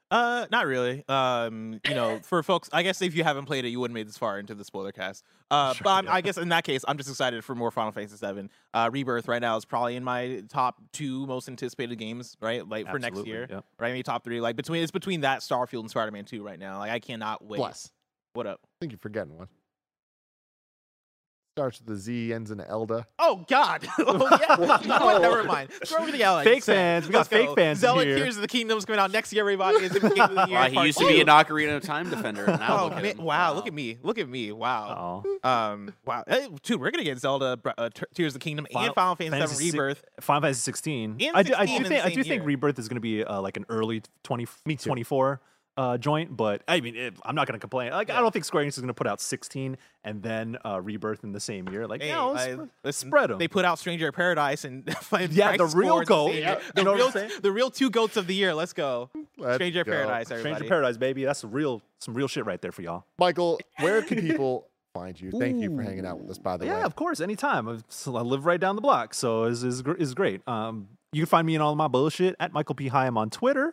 Not really. For folks, I guess if you haven't played it, you wouldn't made this far into the spoiler cast. I guess in that case, I'm just excited for more Final Fantasy VII. Rebirth right now is probably in my top 2 most anticipated games, right? Like for next year, Yep. right? Maybe top 3. Like between that, Starfield, and Spider-Man 2 right now. Like I cannot wait. Bless. What up? I think you're forgetting one. Starts with the Z, ends in Elda. Oh God! Oh yeah. You know what? Never mind. Throw everything out. Fake fans. We got fake fans in Zelda here. Tears of the Kingdom's coming out next year. Everybody is in the Game of the Year. He used to be an Ocarina of Time defender. And now Oh look at man! him. Wow! Look at me! Look at me! Wow! Oh. Wow! Hey, dude, we're gonna get Zelda, Tears of the Kingdom, and Final Fantasy VII Rebirth. Final Fantasy 16. And I 16 do in the think same year. Rebirth is going to be like an early 2024 joint, but I mean, I'm not going to complain. Like, I don't think Square Enix is going to put out 16 and then Rebirth in the same year. Like, Hey, let's spread them. They put out Stranger of Paradise and Yeah, the Crisis real Core in the goat. same year. You The know what real, I'm saying? the real 2 goats of the year. Let's go. Let's Stranger of go. Paradise, everybody. Stranger Paradise, baby. That's some real shit right there for y'all. Michael, where can people find you? Thank you for hanging out with us, by the way. Yeah, of course, anytime. I live right down the block, so is great. You can find me in all of my bullshit at Michael P. Hyam on Twitter,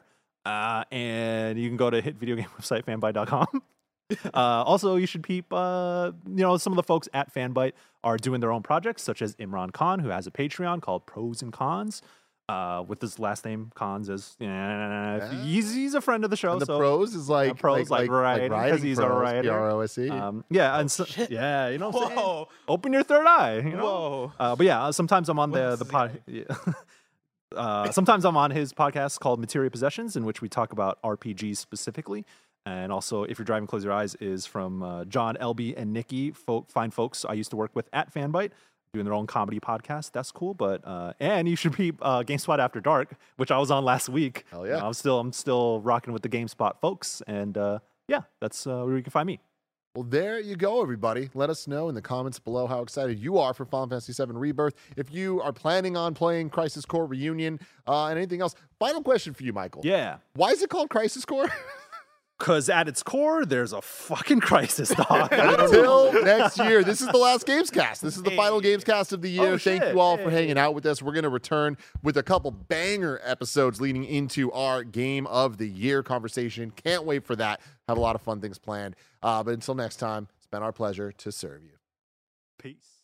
and you can go to hit video game website fanbyte.com. Also, you should peep. Some of the folks at Fanbyte are doing their own projects, such as Imran Khan, who has a Patreon called Pros and Cons. With his last name Cons as he's a friend of the show. And the so pros is like pros like riding, 'cause he's a rider. PROSE. Yeah, and yeah, you know what I'm saying? Whoa! Open your third eye. You know? Whoa! But yeah, sometimes I'm on What's the the pod. Yeah. Sometimes I'm on his podcast called Materia Possessions, in which we talk about RPGs specifically. And also, If You're Driving, Close Your Eyes is from John, Elby, and Nikki, fine folks I used to work with at Fanbyte, doing their own comedy podcast. That's cool. But and you should be GameSpot After Dark, which I was on last week. Hell yeah. I'm still rocking with the GameSpot folks, and yeah, that's where you can find me. Well, there you go, everybody. Let us know in the comments below how excited you are for Final Fantasy VII Rebirth. If you are planning on playing Crisis Core Reunion and anything else. Final question for you, Michael. Yeah. Why is it called Crisis Core? Because at its core, there's a fucking crisis, dog. Until next year. This is the last Gamescast. This is the final Gamescast of the year. Oh, Thank shit. you all for hanging out with us. We're going to return with a couple banger episodes leading into our Game of the Year conversation. Can't wait for that. Have a lot of fun things planned. But until next time, it's been our pleasure to serve you. Peace.